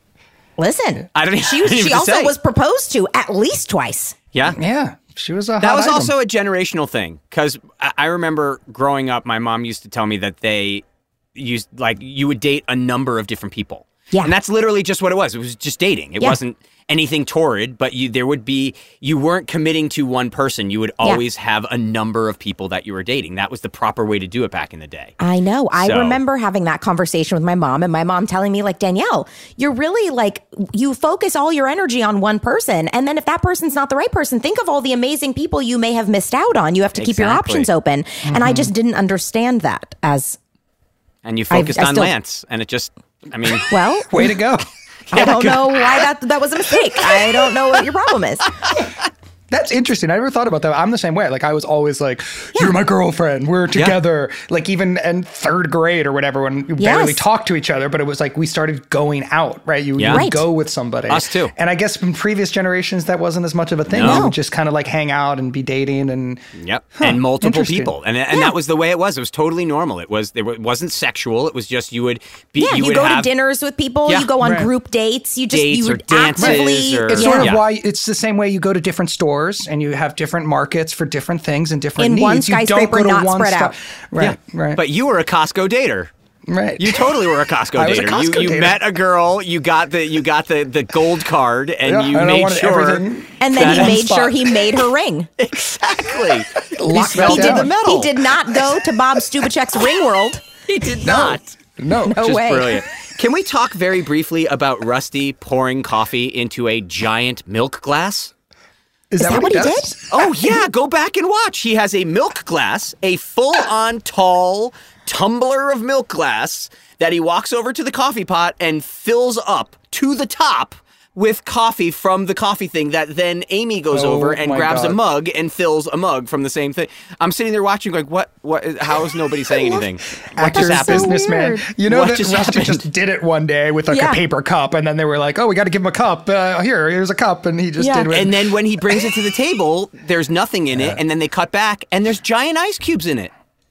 Listen, I don't. she, I was, didn't she even also say. was proposed to at least twice. Yeah. Yeah, she was a That hot was item. also a generational thing because I, I remember growing up, my mom used to tell me that they used like you would date a number of different people. Yeah. And that's literally just what it was. It was just dating. It Yeah. wasn't anything torrid, but you there would be you weren't committing to one person. You would always have a number of people that you were dating. That was the proper way to do it back in the day. I know. I So- remember having that conversation with my mom and my mom telling me like, Danielle, you're really like, you focus all your energy on one person. And then if that person's not the right person, think of all the amazing people you may have missed out on. You have to keep your Exactly. options open. And I just didn't understand that as, And you I- focused I on still- Lance, and it just I mean well, Way to go. I don't know why that that was a mistake. I don't know what your problem is. That's interesting. I never thought about that. I'm the same way. Like I was always like, "You're my girlfriend. We're together." Like even in third grade or whatever, when we Yes. barely talked to each other, but it was like we started going out. Right? You, Yeah. you would Right. go with somebody. Us too. And I guess in previous generations that wasn't as much of a thing. No. You would just kind of like hang out and be dating and Yep, and multiple interesting. people, and and that was the way it was. It was totally normal. It was there wa- wasn't sexual. It was just you would be Yeah, you, you, would go have to dinners with people, Yeah. you go on Right. group dates, you just Dates you or would dances actively or- It's yeah. sort of Yeah. why it's the same way you go to different stores and you have different markets for different things and different In needs. one You don't skyscraper, go to not one spread sto- out. Right, right. But you were a Costco dater. right. You totally were a Costco I was a dater. Costco you you dater. met a girl. You got the you got the, the gold card, and Yeah, you and I made wanted sure everything. And then That he one made spot. sure he made her ring. exactly. Lock he that smelled down. the metal. He did not go to Bob Stubachek's Ring World. He did not. No. No Just way. brilliant. Can we talk very briefly about Rusty pouring coffee into a giant milk glass? Is, that what he did? does? Oh, yeah, go back and watch. He has a milk glass, a full-on tall tumbler of milk glass that he walks over to the coffee pot and fills up to the top with coffee from the coffee thing that then Amy goes Oh, over and my grabs a God. mug and fills a mug from the same thing. I'm sitting there watching going, what, what, is- how is nobody saying anything? What Actor just is happened? businessman. weird. You know What that just Rusty happened? just did it one day with like Yeah. a paper cup, and then they were like, "Oh, we got to give him a cup. Uh, here, here's a cup," and he just Yeah. did it. And then when he brings it to the table, there's nothing in it, and then they cut back, and there's giant ice cubes in it.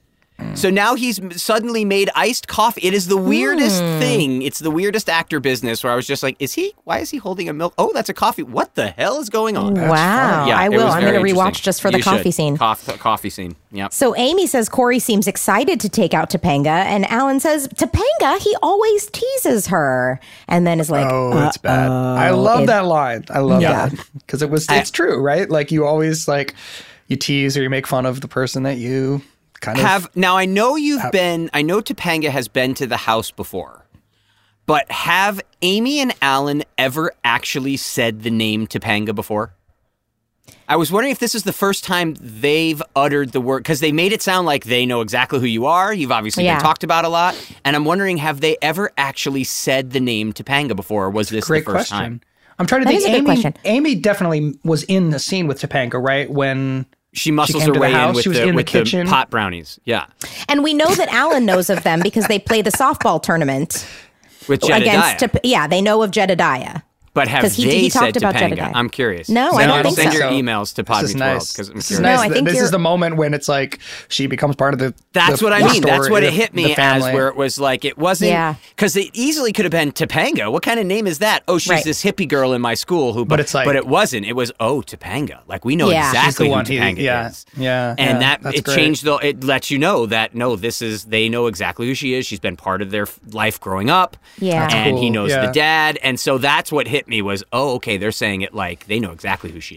So now he's m- suddenly made iced coffee. It is the weirdest thing. It's the weirdest actor business where I was just like, is he, why is he holding a milk? Oh, that's a coffee. What the hell is going on? Wow. Yeah, I it will. was I'm very going to rewatch interesting. just for the You coffee should. scene. Coff- coffee scene. Yep. So Amy says Corey seems excited to take out Topanga, and Alan says Topanga, he always teases her, and then is like, oh, it's bad. I love it- that line. I love Yeah. that because it was. It's true, right? Like you always like you tease or you make fun of the person that you kind of Have now I know you've been I know Topanga has been to the house before. But have Amy and Alan ever actually said the name Topanga before? I was wondering if this is the first time they've uttered the word, because they made it sound like they know exactly who you are. You've obviously Yeah. been talked about a lot. And I'm wondering, have they ever actually said the name Topanga before, or was this Great the first question. time? I'm trying to That think. is a good Amy, question. Amy definitely was in the scene with Topanga, right? When She muscles came her to the way in house, with she was the, in the with the kitchen. pot brownies. Yeah. and we know that Alan knows of them because they play the softball tournament With Jedediah. against. Top- yeah, they know of Jedediah. But have 'Cause he- they he said talked about Topanga? Jedediah. I'm curious. No, Send I don't your- think Send so. your emails to Pod This is Beach World nice. because I'm This is curious. nice. No, I think this you're- is the moment when it's like she becomes part of the. That's the- what I the mean. That's story, what it the- hit me the as, family. where it was like it wasn't Yeah. because it easily could have been Topanga. What kind of name is that? Oh, she's Right. this hippie girl in my school who. But it's like- but it wasn't. It was oh Topanga. Like we know Yeah. She's the exactly one who he- Topanga yeah, is. yeah, and yeah, that that's it great. changed. The, it lets you know that no, this is they know exactly who she is. She's been part of their f- life growing up. Yeah. That's and he cool, knows yeah. the dad, and so that's what hit me was oh okay, they're saying it like they know exactly who she is.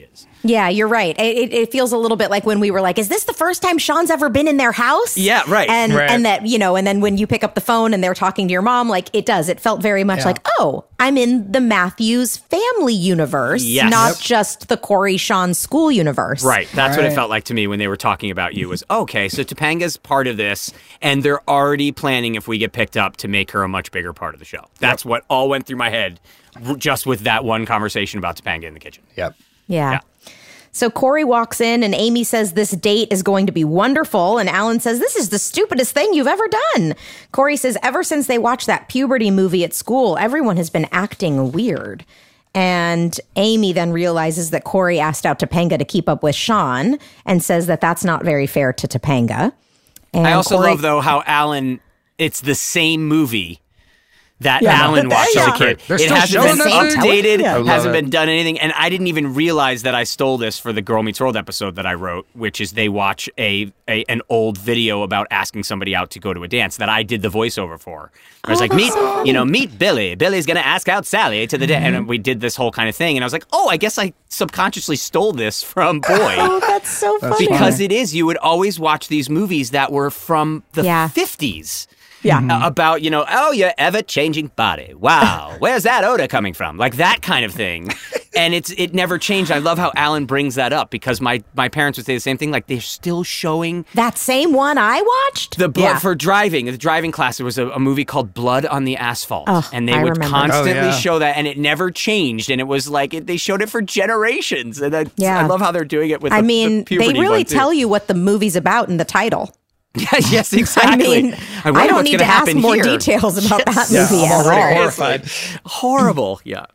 Yeah, you're right. It, it, it feels a little bit like when we were like, is this the first time Sean's ever been in their house? Yeah, right. And Right. and that, you know, and then when you pick up the phone and they're talking to your mom, like it does. It felt very much Yeah. like, oh, I'm in the Matthews family universe, Yes. not Yep. just the Corey Sean school universe. Right. That's what it Right. felt like to me when they were talking about you was, okay, so Topanga's part of this, and they're already planning if we get picked up to make her a much bigger part of the show. That's what all went through my head r- just with that one conversation about Topanga in the kitchen. Yep. Yeah. Yeah. So Corey walks in and Amy says this date is going to be wonderful. And Alan says, this is the stupidest thing you've ever done. Corey says, ever since they watched that puberty movie at school, everyone has been acting weird. And Amy then realizes that Corey asked out Topanga to keep up with Sean and says that that's not very fair to Topanga. And I also Corey- love, though, how Alan, it's the same movie that Yeah. Alan watched as a Yeah. kid. They're It still hasn't showing been us it. updated, I love hasn't it. been done anything. And I didn't even realize that I stole this for the Girl Meets World episode that I wrote, which is they watch a, a an old video about asking somebody out to go to a dance that I did the voiceover for. I was Oh, like, that's meet, so funny. you know, meet Billy. Billy's going to ask out Sally to the dance. And we did this whole kind of thing. And I was like, oh, I guess I subconsciously stole this from Boy. Oh, that's so funny. Because it is, you would always watch these movies that were from the Yeah. fifties. Yeah. Uh, about, you know, oh, your ever-changing body. Wow. Where's that odor coming from? Like that kind of thing. And it's it never changed. I love how Alan brings that up because my, my parents would say the same thing. Like, they're still showing That same one I watched? the blood Yeah. for driving. The driving class, there was a, a movie called Blood on the Asphalt. Oh, and they I would remember. constantly Oh, yeah. show that, and it never changed. And it was like, it, they showed it for generations. And I, Yeah. I love how they're doing it with I the, mean, the puberty they really one, too. tell you what the movie's about in the title. Yeah, yes, exactly. I mean, I, wonder don't what's need gonna to ask happen more here. details about that Yeah, movie I'm at already all. horrified. Horrible. Yeah.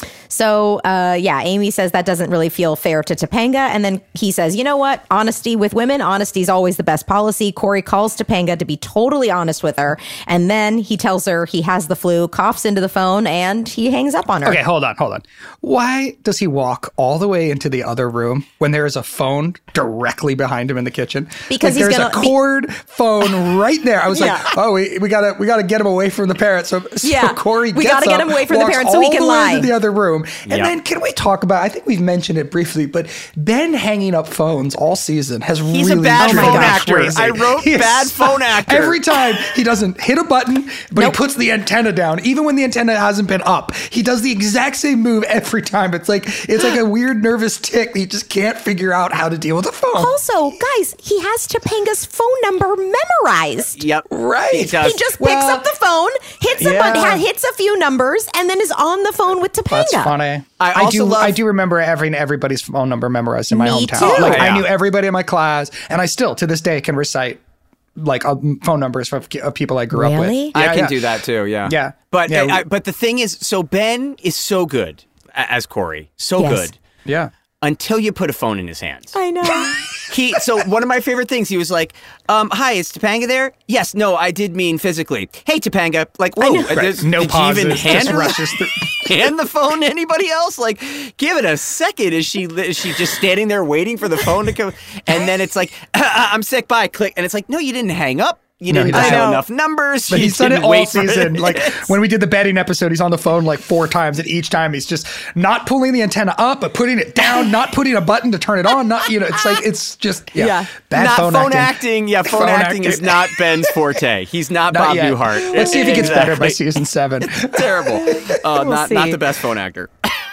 So, uh, yeah, Amy says that doesn't really feel fair to Topanga. And then he says, you know what? Honesty with women, honesty is always the best policy. Corey calls Topanga to be totally honest with her. And then he tells her he has the flu, coughs into the phone, and he hangs up on her. Okay, hold on, hold on. Why does he walk all the way into the other room when there is a phone directly behind him in the kitchen? Because like, he's there's gonna a be- cord phone right there. I was Yeah. like, oh, we, we gotta we gotta get him away from the parents. So, so Yeah, Corey we gets gotta get up, him away from the walks parents so he all can the way lie. to the other room, and Yep. then can we talk about? I think we've mentioned it briefly, but Ben hanging up phones all season has He's really a bad driven phone me actor. crazy. I wrote He is bad so- phone actor. Every time he doesn't hit a button, but Nope. he puts the antenna down, even when the antenna hasn't been up. He does the exact same move every time. It's like it's like a weird nervous tick. He just can't figure out how to deal with a phone. Also, guys, he has Topanga's phone number memorized. Yep. Right. He does. He just picks Well, up the phone, hits a yeah. button, hits a few numbers, and then is on the phone with Topanga. That's funny. I I, also do. love- I do remember having everybody's phone number memorized in my Me hometown. too. Like Oh, yeah. I knew everybody in my class, and I still to this day can recite like uh, phone numbers of, of people I grew up Really? with. I Yeah, can yeah. do that too. Yeah. Yeah. But Yeah. I, but the thing is, so Ben is so good a- as Corey, so Yes. good Yeah. until you put a phone in his hands. I know. He so one of my favorite things. He was like, um, "Hi, is Topanga there?" Yes. No, I did mean physically. Hey, Topanga. Like, whoa. Right. there's- No did pauses. you even hand just her- rushes through. hand the phone to anybody else? Like, give it a second. Is she is she just standing there waiting for the phone to come? And then it's like, I'm sick. Bye. Click. And it's like, no, you didn't hang up. You No, he didn't doesn't. dial I know. enough numbers. But You he's done it didn't all wait for season. it. Like when we did the betting episode, he's on the phone like four times, and each time he's just not pulling the antenna up, but putting it down, not putting a button to turn it on. Not you know, it's like it's just yeah, Yeah. bad not phone, phone, acting. acting. Yeah, phone, Phone acting, is acting. not Ben's forte. He's not, Not Bob yet. Newhart. Let's see if he gets better by Exactly. season seven. Terrible. Uh, not see. not the best phone actor.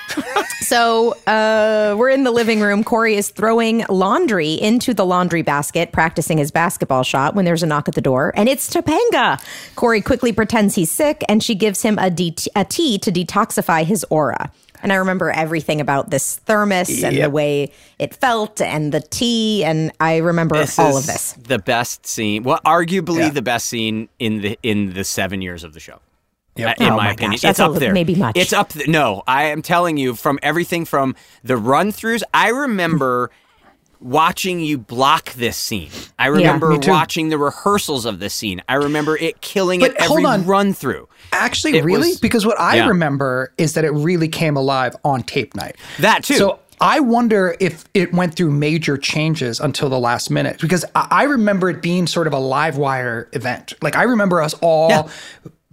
So uh, we're in the living room. Corey is throwing laundry into the laundry basket, practicing his basketball shot when there's a knock at the door, and it's Topanga. Corey quickly pretends he's sick, and she gives him a, de- a tea to detoxify his aura. And I remember everything about this thermos and the Yep. way it felt and the tea, and I remember This all is of this. the best scene. Well, arguably Yeah. the best scene in the in the seven years of the show. Yep. Uh, in Oh my, my opinion, gosh, that's it's up a- there. maybe much. It's up. Th- no, I am telling you, from everything from the run throughs. I remember watching you block this scene. I remember me too. watching the rehearsals of this scene. I remember it killing But it every hold on. run through. Actually, It really? was- because what I yeah. remember is that it really came alive on tape night. That too. So I wonder if it went through major changes until the last minute, because I I remember it being sort of a live wire event. Like I remember us all Yeah.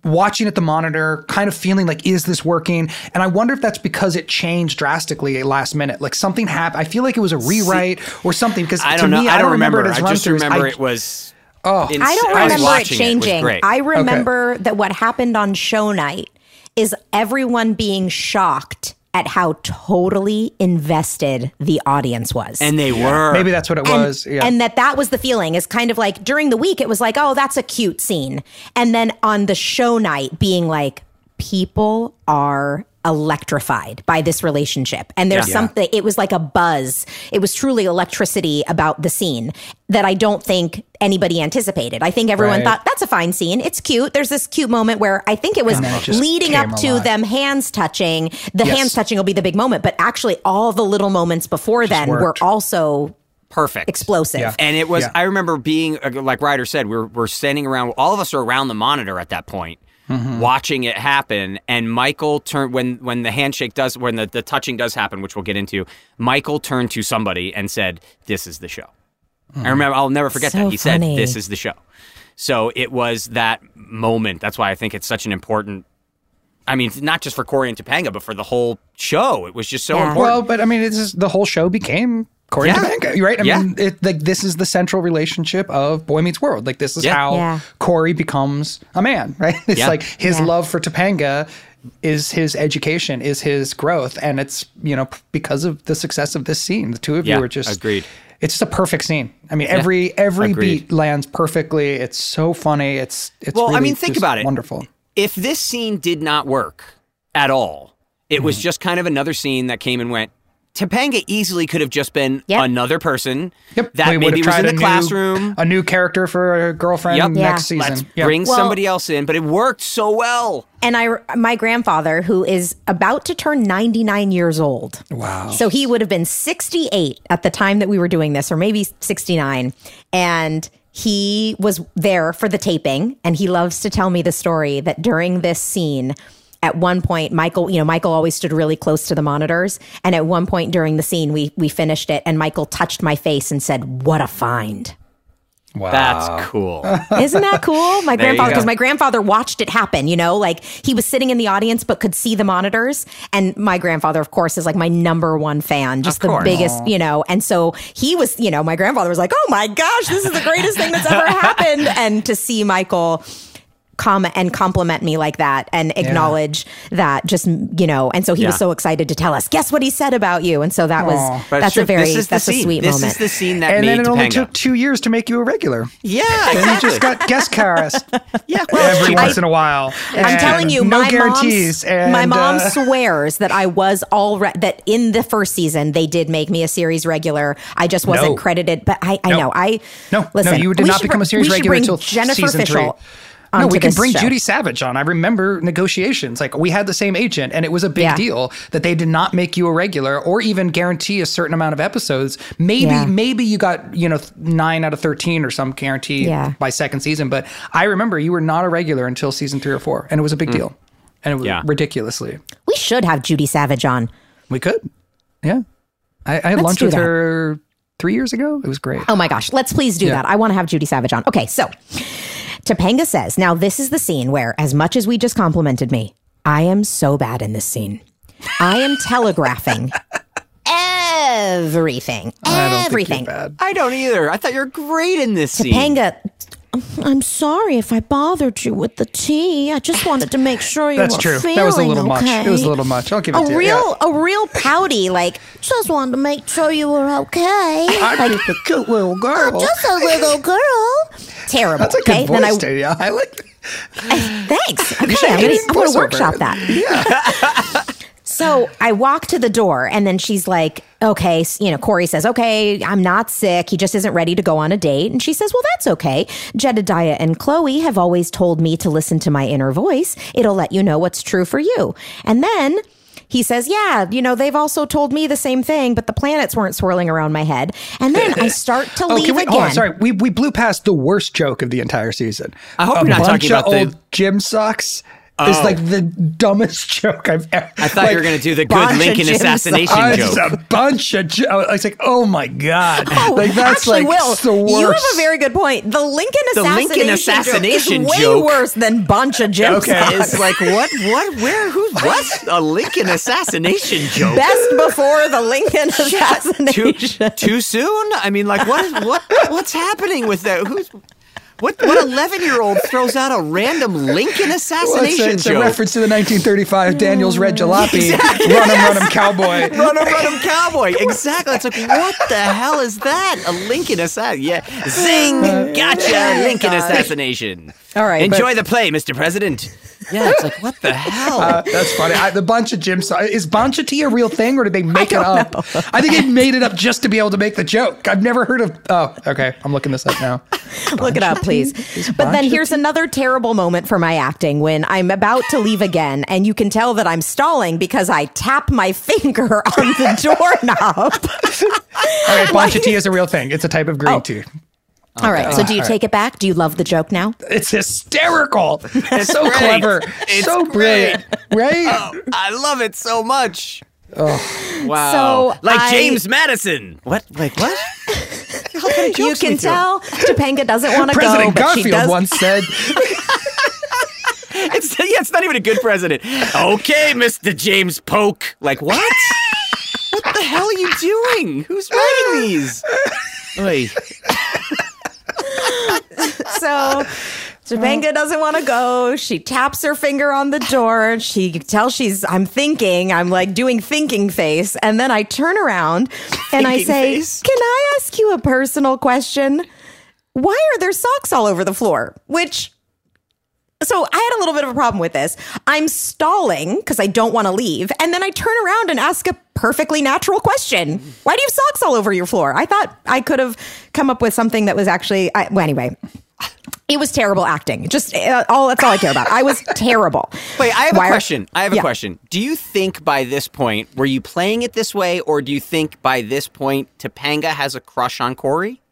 watching at the monitor, kind of feeling like, is this working? And I wonder if that's because it changed drastically last minute. Like something happened. I feel like it was a rewrite See, or something. Because I to don't know. me, I don't remember. remember it as I just run-throughs. remember I, it was. Oh, ins- I don't I was remember it watching changing. It was great. I remember okay. that what happened on show night is everyone being shocked at how totally invested the audience was. And they were. Maybe that's what it and, was. Yeah. And that that was the feeling, is kind of like during the week, it was like, oh, that's a cute scene. And then on the show night being like, people are electrified by this relationship. And there's Yeah. something, it was like a buzz. It was truly electricity about the scene that I don't think anybody anticipated. I think everyone Right. thought, that's a fine scene. It's cute. There's this cute moment where I think it was And then it just leading came up to alive. them hands touching. The Yes. hands touching will be the big moment, but actually all the little moments before then worked. were also Perfect. explosive. Yeah. And it was, Yeah. I remember being, uh, like Ryder said, we're, we're standing around, all of us are around the monitor at that point, mm-hmm. watching it happen. And Michael turned, when when the handshake does, when the, the touching does happen, which we'll get into, Michael turned to somebody and said, this is the show. Mm. I remember, I'll never forget So that. He funny. said, this is the show. So it was that moment. That's why I think it's such an important, I mean, not just for Corey and Topanga, but for the whole show. It was just so Yeah. important. Well, but I mean, it's just, the whole show became Corey Yeah. and Topanga, right? I Yeah. mean, it, like this is the central relationship of Boy Meets World. Like this is Yeah. how Yeah. Corey becomes a man, right? It's Yeah. like his Yeah. love for Topanga is his education, is his growth, and it's you know because of the success of this scene. The two of Yeah, you are just agreed. It's just a perfect scene. I mean, every every Agreed. beat lands perfectly. It's so funny. It's it's Well, I really mean, think just about it. Wonderful. If this scene did not work at all, it was just kind of another scene that came and went. Topanga easily could have just been Yep. another person Yep. that We would've maybe was in tried the a new- classroom. A new character for a girlfriend Yep. Yeah. next season. Let's Yep. bring Well- somebody else in, but it worked so well. And I, my grandfather, who is about to turn ninety-nine years old. Wow. So he would have been sixty-eight at the time that we were doing this, or maybe sixty-nine. And he was there for the taping. And he loves to tell me the story that during this scene, at one point, Michael, you know, Michael always stood really close to the monitors. And at one point during the scene, we we finished it, and Michael touched my face and said, "What a find." Wow. That's cool. Isn't that cool? My There you grandfather, go. because my grandfather watched it happen, you know, like he was sitting in the audience but could see the monitors. And my grandfather, of course, is like my number one fan, just Of the course. biggest, you know. And so he was, you know, my grandfather was like, oh my gosh, this is the greatest thing that's ever happened. And to see Michael come and compliment me like that and acknowledge that, just, you know, and so he was Yeah. so excited to tell us, guess what he said about you. And so that was, Aw. But that's sure, a very, this is the that's a scene. sweet this moment. is the scene that And made then it only Topanga. took two years to make you a regular. Yeah, And you exactly. just got guest cast yeah, every I- once in a while. I'm And telling you, no my guarantees. Mom, and, my mom uh, swears that I was already that in the first season they did make me a series regular. I just wasn't No. credited, but I, I Nope. know I No, listen. no, you did we not should become br- a series we should regular bring until Jennifer season three. Fishel. No, onto we can this bring show. Judy Savage on. I remember negotiations. Like we had the same agent, and it was a big Yeah. deal that they did not make you a regular or even guarantee a certain amount of episodes. Maybe, Yeah. maybe you got you know nine out of thirteen or some guarantee Yeah. by second season. But I remember you were not a regular until season three or four, and it was a big deal, and it was Yeah. ridiculously. We should have Judy Savage on. We could, yeah. I, I had Let's lunch do with that. her three years ago. It was great. Oh my gosh, let's please do Yeah. that. I want to have Judy Savage on. Okay, so Topanga says, now this is the scene where, as much as we just complimented me, I am so bad in this scene. I am telegraphing everything. I don't everything. think you're bad. I don't either. I thought you're great in this scene. Topanga, I'm sorry if I bothered you with the tea. I just wanted to make sure you That's were true. feeling That was a little much. okay. It was a little much. I'll give it a to you. real, Yeah. a real pouty, like, just wanted to make sure you were okay. I'm just a cute little girl. Just a little girl. Terrible. That's a good okay? voice, Then I, Tanya. I like. Thanks. should Okay, I'm get gonna, some I'm gonna voiceover. workshop that. So I walk to the door, and then she's like, okay, s- you know, Corey says, okay, I'm not sick. He just isn't ready to go on a date. And she says, well, that's okay. Jedediah and Chloe have always told me to listen to my inner voice. It'll let you know what's true for you. And then he says, yeah, you know, they've also told me the same thing, but the planets weren't swirling around my head. And then I start to Oh, leave can we, again. hold on, sorry, we we blew past the worst joke of the entire season. I hope a you're not bunch talking about of the- old gym socks oh. is like the dumbest joke I've ever. I thought like, you were going to do the good Lincoln assassination uh, joke. It's a bunch of jokes. It's like, oh my God. Oh, like that's actually, like Will, the worst. you have a very good point. The Lincoln The assassination, Lincoln assassination joke is way joke. worse than bunch of jokes. Okay. It's like, what, what, where, who's, what? A Lincoln assassination joke? Best before the Lincoln Too, assassination. too soon? I mean, like, what is, what, what's happening with that? Who's... What what eleven-year-old throws out a random Lincoln assassination well, it's a, it's joke? a reference to the nineteen thirty-five Daniel's Red Jalopy. Exactly. Run 'em, run 'em, cowboy. Run 'em, run 'em, cowboy. Exactly. It's like, what the hell is that? A Lincoln assassination. Yeah. Zing. Gotcha. Lincoln assassination. All right. Enjoy but- the play, Mister President. Yeah, it's like, what the hell? Uh, that's funny. I, the bunch of Jim songs. Is Bancha Tea a real thing, or did they make it up? Know. I think they made it up just to be able to make the joke. I've never heard of. Oh, okay. I'm looking this up now. Look it up, please. But then here's another terrible moment for my acting when I'm about to leave again, and you can tell that I'm stalling because I tap my finger on the doorknob. Okay, Bancha Tea is a real thing. It's a type of green Oh. tea. All right. Okay. So do you All take it back? Do you love the joke now? It's hysterical. It's so great. clever. It's so brilliant. Right? Oh, I love it so much. Oh. Wow. So like I- James Madison. What? Like what? You can tell Topanga doesn't want to go, President but she Garfield does. once said, It's yeah, it's not even a good president. Okay, Mister James Polk. Like what? What the hell are you doing? Who's writing these? Oy. So Topanga doesn't want to go. She taps her finger on the door. She tells she's, I'm thinking, I'm like doing thinking face. And then I turn around and I Thinking say, face? can I ask you a personal question? Why are there socks all over the floor? Which, so I had a little bit of a problem with this. I'm stalling because I don't want to leave. And then I turn around and ask a perfectly natural question. Why do you have socks all over your floor? I thought I could have come up with something that was actually, I, well, anyway. It was terrible acting. Just uh, all that's all I care about. I was terrible. Wait, I have Why a are- question. I have a Yeah. question. Do you think by this point, were you playing it this way, or do you think by this point Topanga has a crush on Corey?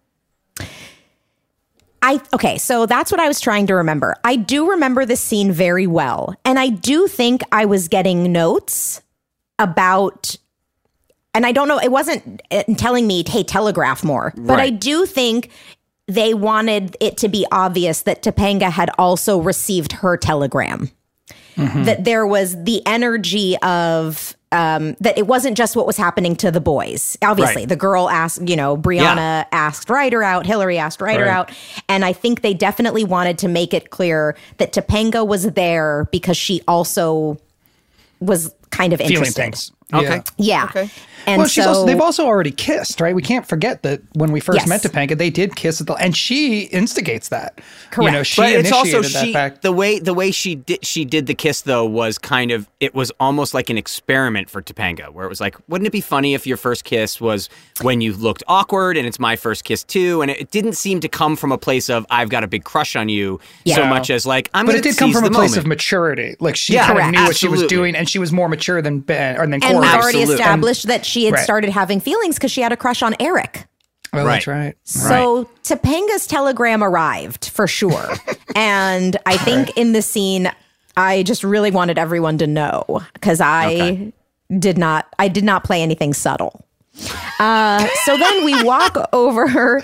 I okay, so that's what I was trying to remember. I do remember this scene very well, and I do think I was getting notes about, and I don't know, it wasn't uh, telling me, hey, telegraph more, but I Right. do think they wanted it to be obvious that Topanga had also received her telegram. Mm-hmm. That there was the energy of um, that it wasn't just what was happening to the boys. Obviously, Right. the girl asked, you know, Brianna Yeah. asked Ryder out, Hillary asked Ryder Right. out. And I think they definitely wanted to make it clear that Topanga was there because she also was kind of feeling interested. things. Okay. Yeah. Okay. And well, she's so also, they've also already kissed, right? We can't forget that when we first Yes. met Topanga, they did kiss at the, and she instigates that. You Correct. know, she But it's initiated also that she fact. the way the way she did she did the kiss though was kind of it was almost like an experiment for Topanga where it was like, wouldn't it be funny if your first kiss was when you looked awkward and it's my first kiss too, and it didn't seem to come from a place of I've got a big crush on you so Yeah. much as like I'm But gonna it did come seize from a the place moment. of maturity. Like she Yeah, kind of correct. knew what she was Absolutely. doing, and she was more mature than Ben or than and Corey. we've already Absolutely. established that she had Right. started having feelings because she had a crush on Eric. Well, Right. that's right. So Topanga's telegram arrived for sure. And I think in the scene, I just really wanted everyone to know because I Okay. did not, I did not play anything subtle. Uh, so then we walk over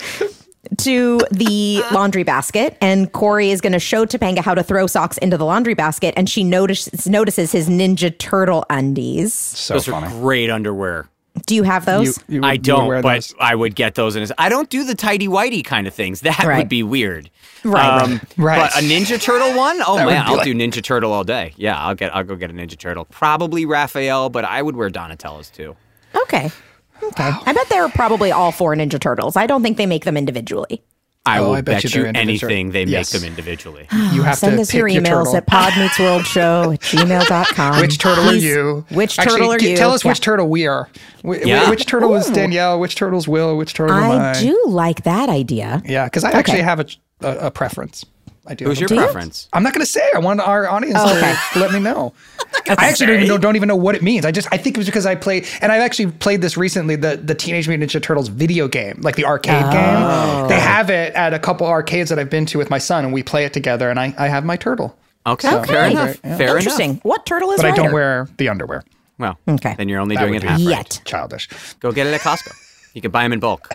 to the laundry basket, and Corey is going to show Topanga how to throw socks into the laundry basket, and she notices notices his Ninja Turtle undies. So Those funny. are great underwear. Do you have those? You- you would- I you would don't, wear but those. I would get those. And I don't do the tidy whitey kind of things. That Right. would be weird. Right, Um, right. But a Ninja Turtle one? Oh That would man, be I'll like- do Ninja Turtle all day. Yeah, I'll get. I'll go get a Ninja Turtle. Probably Raphael, but I would wear Donatello's too. Okay. Okay. I bet they're probably all four Ninja Turtles. I don't think they make them individually. I Oh, will I bet bet, you you, they're individual. anything they Yes. make them individually. You have Send to us your pick emails turtle. at podmeetsworldshow at gmail dot com. Which turtle Please, are you? Which Actually, turtle are g- you? Tell us Yeah. which turtle we are. Wh- wh- Yeah. Which turtle is Ooh. Danielle? Which turtle is Will? Which turtle am I? I do like that idea. Yeah, because I actually have a, a, a preference. I do. Who's have your a Do you? preference? I'm not going to say. I want our audience Oh, okay. to let me know. I actually don't even, know, don't even know what it means. I just I think it was because I played, and I've actually played this recently. The the Teenage Mutant Ninja Turtles video game, like the arcade Oh. game. They have it at a couple arcades that I've been to with my son, and we play it together. And I, I have my turtle. Okay, Okay. fair enough. Yeah. Fair Interesting. enough. What turtle is But I lighter? don't wear the underwear. Well, Okay. then you're only That doing would it be half right. Yet. Childish. Go get it at Costco. You can buy them in bulk.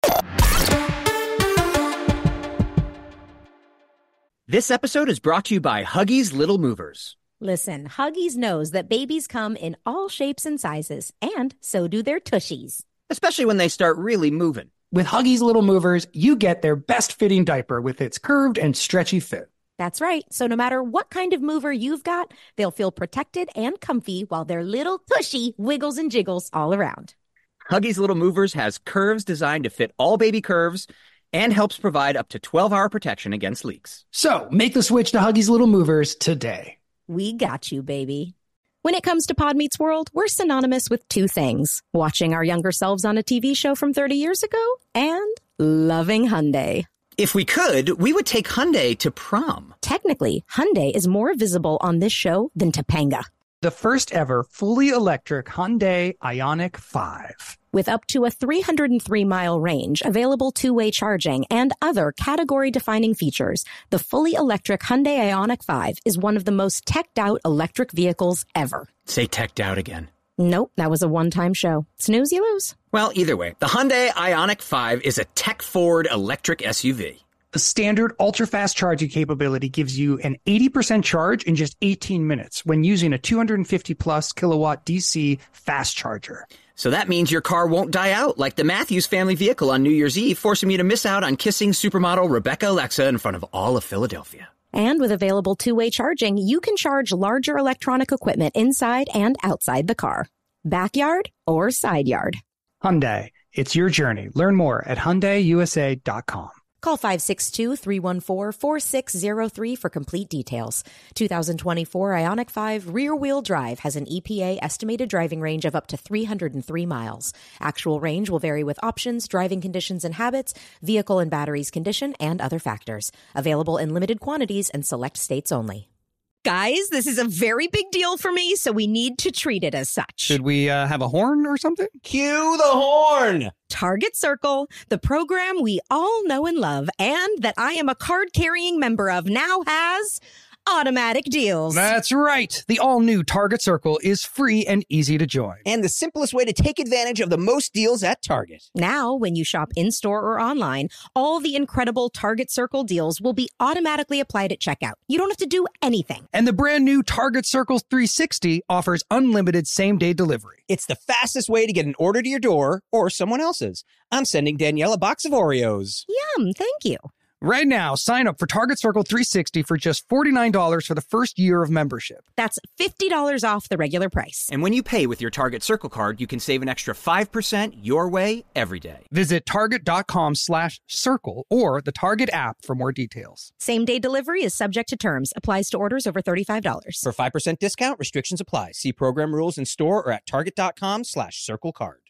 This episode is brought to you by Huggies Little Movers. Listen, Huggies knows that babies come in all shapes and sizes, and so do their tushies. Especially when they start really moving. With Huggies Little Movers, you get their best fitting diaper with its curved and stretchy fit. That's right. So no matter what kind of mover you've got, they'll feel protected and comfy while their little tushy wiggles and jiggles all around. Huggies Little Movers has curves designed to fit all baby curves and helps provide up to twelve hour protection against leaks. So make the switch to Huggies Little Movers today. We got you, baby. When it comes to Pod Meets World, we're synonymous with two things: watching our younger selves on a T V show from thirty years ago and loving Hyundai. If we could, we would take Hyundai to prom. Technically, Hyundai is more visible on this show than Topanga. The first ever fully electric Hyundai Ioniq five. With up to a three hundred three mile range, available two-way charging, and other category-defining features, the fully electric Hyundai Ioniq five is one of the most teched-out electric vehicles ever. Say teched out again. Nope, that was a one-time show. Snooze, you lose. Well, either way, the Hyundai Ioniq five is a tech-forward electric S U V. The standard ultra-fast charging capability gives you an eighty percent charge in just eighteen minutes when using a two hundred fifty plus kilowatt D C fast charger. So that means your car won't die out like the Matthews family vehicle on New Year's Eve, forcing you to miss out on kissing supermodel Rebecca Alexa in front of all of Philadelphia. And with available two-way charging, you can charge larger electronic equipment inside and outside the car. Backyard or side yard. Hyundai, it's your journey. Learn more at Hyundai U S A dot com. Call five six two, three one four, four six zero three for complete details. two thousand twenty-four Ioniq five rear-wheel drive has an E P A estimated driving range of up to three hundred three miles. Actual range will vary with options, driving conditions and habits, vehicle and batteries condition, and other factors. Available in limited quantities and select states only. Guys, this is a very big deal for me, so we need to treat it as such. Should we uh, have a horn or something? Cue the horn! Target Circle, the program we all know and love, and that I am a card-carrying member of, now has automatic deals. That's right. The all-new Target Circle is free and easy to join. And the simplest way to take advantage of the most deals at Target. Now, when you shop in-store or online, all the incredible Target Circle deals will be automatically applied at checkout. You don't have to do anything. And the brand new Target Circle three sixty offers unlimited same-day delivery. It's the fastest way to get an order to your door or someone else's. I'm sending Danielle a box of Oreos. Yum, thank you. Right now, sign up for Target Circle three sixty for just forty-nine dollars for the first year of membership. That's fifty dollars off the regular price. And when you pay with your Target Circle card, you can save an extra five percent your way every day. Visit target.com slash circle or the Target app for more details. Same-day delivery is subject to terms. Applies to orders over thirty-five dollars. For five percent discount, restrictions apply. See program rules in store or at target.com slash circle card.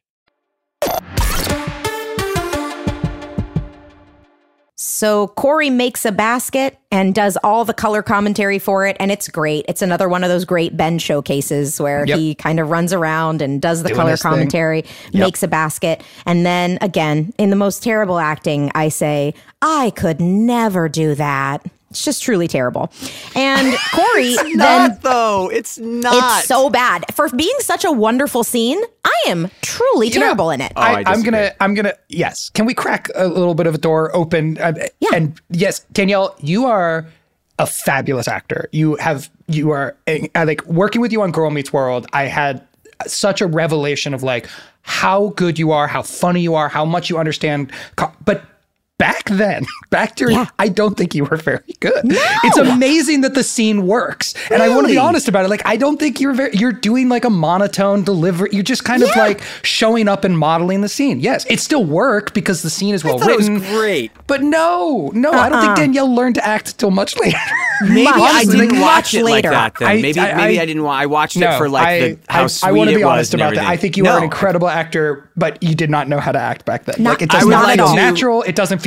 So Corey makes a basket and does all the color commentary for it, and it's great. It's another one of those great Ben showcases where Yep. he kind of runs around and does the Doing color his thing. commentary, makes a basket, and then again, in the most terrible acting, I say, I could never do that. It's just truly terrible. And Corey then... Not though. It's not. It's so bad. For being such a wonderful scene, I am truly You know, terrible in it. Oh, I I, I'm disagree. gonna, I'm gonna, yes. Can we crack a little bit of a door open? Uh, Yeah. And yes, Danielle, you are a fabulous actor. You have, you are, I like working with you on Girl Meets World. I had such a revelation of like how good you are, how funny you are, how much you understand. co- But back then, back during, Yeah. I don't think you were very good. It's amazing that the scene works. And I want to be Really? honest about it. Like, I don't think you're very, you're doing like a monotone delivery. You're just kind of Yeah. like showing up and modeling the scene. Yes, it still worked because the scene is well thought it was written. great. But no, no, I don't think Danielle learned to act till much later. Maybe Much, I didn't much watch it like later. that then. I- maybe I- maybe I- I didn't wa- I watched No, it for like I, the how I, sweet I want to it be was honest and about that. everything. I think you are an No. incredible actor, but you did not know how to act back then. Not- like it I does would not like feel to- natural. It doesn't feel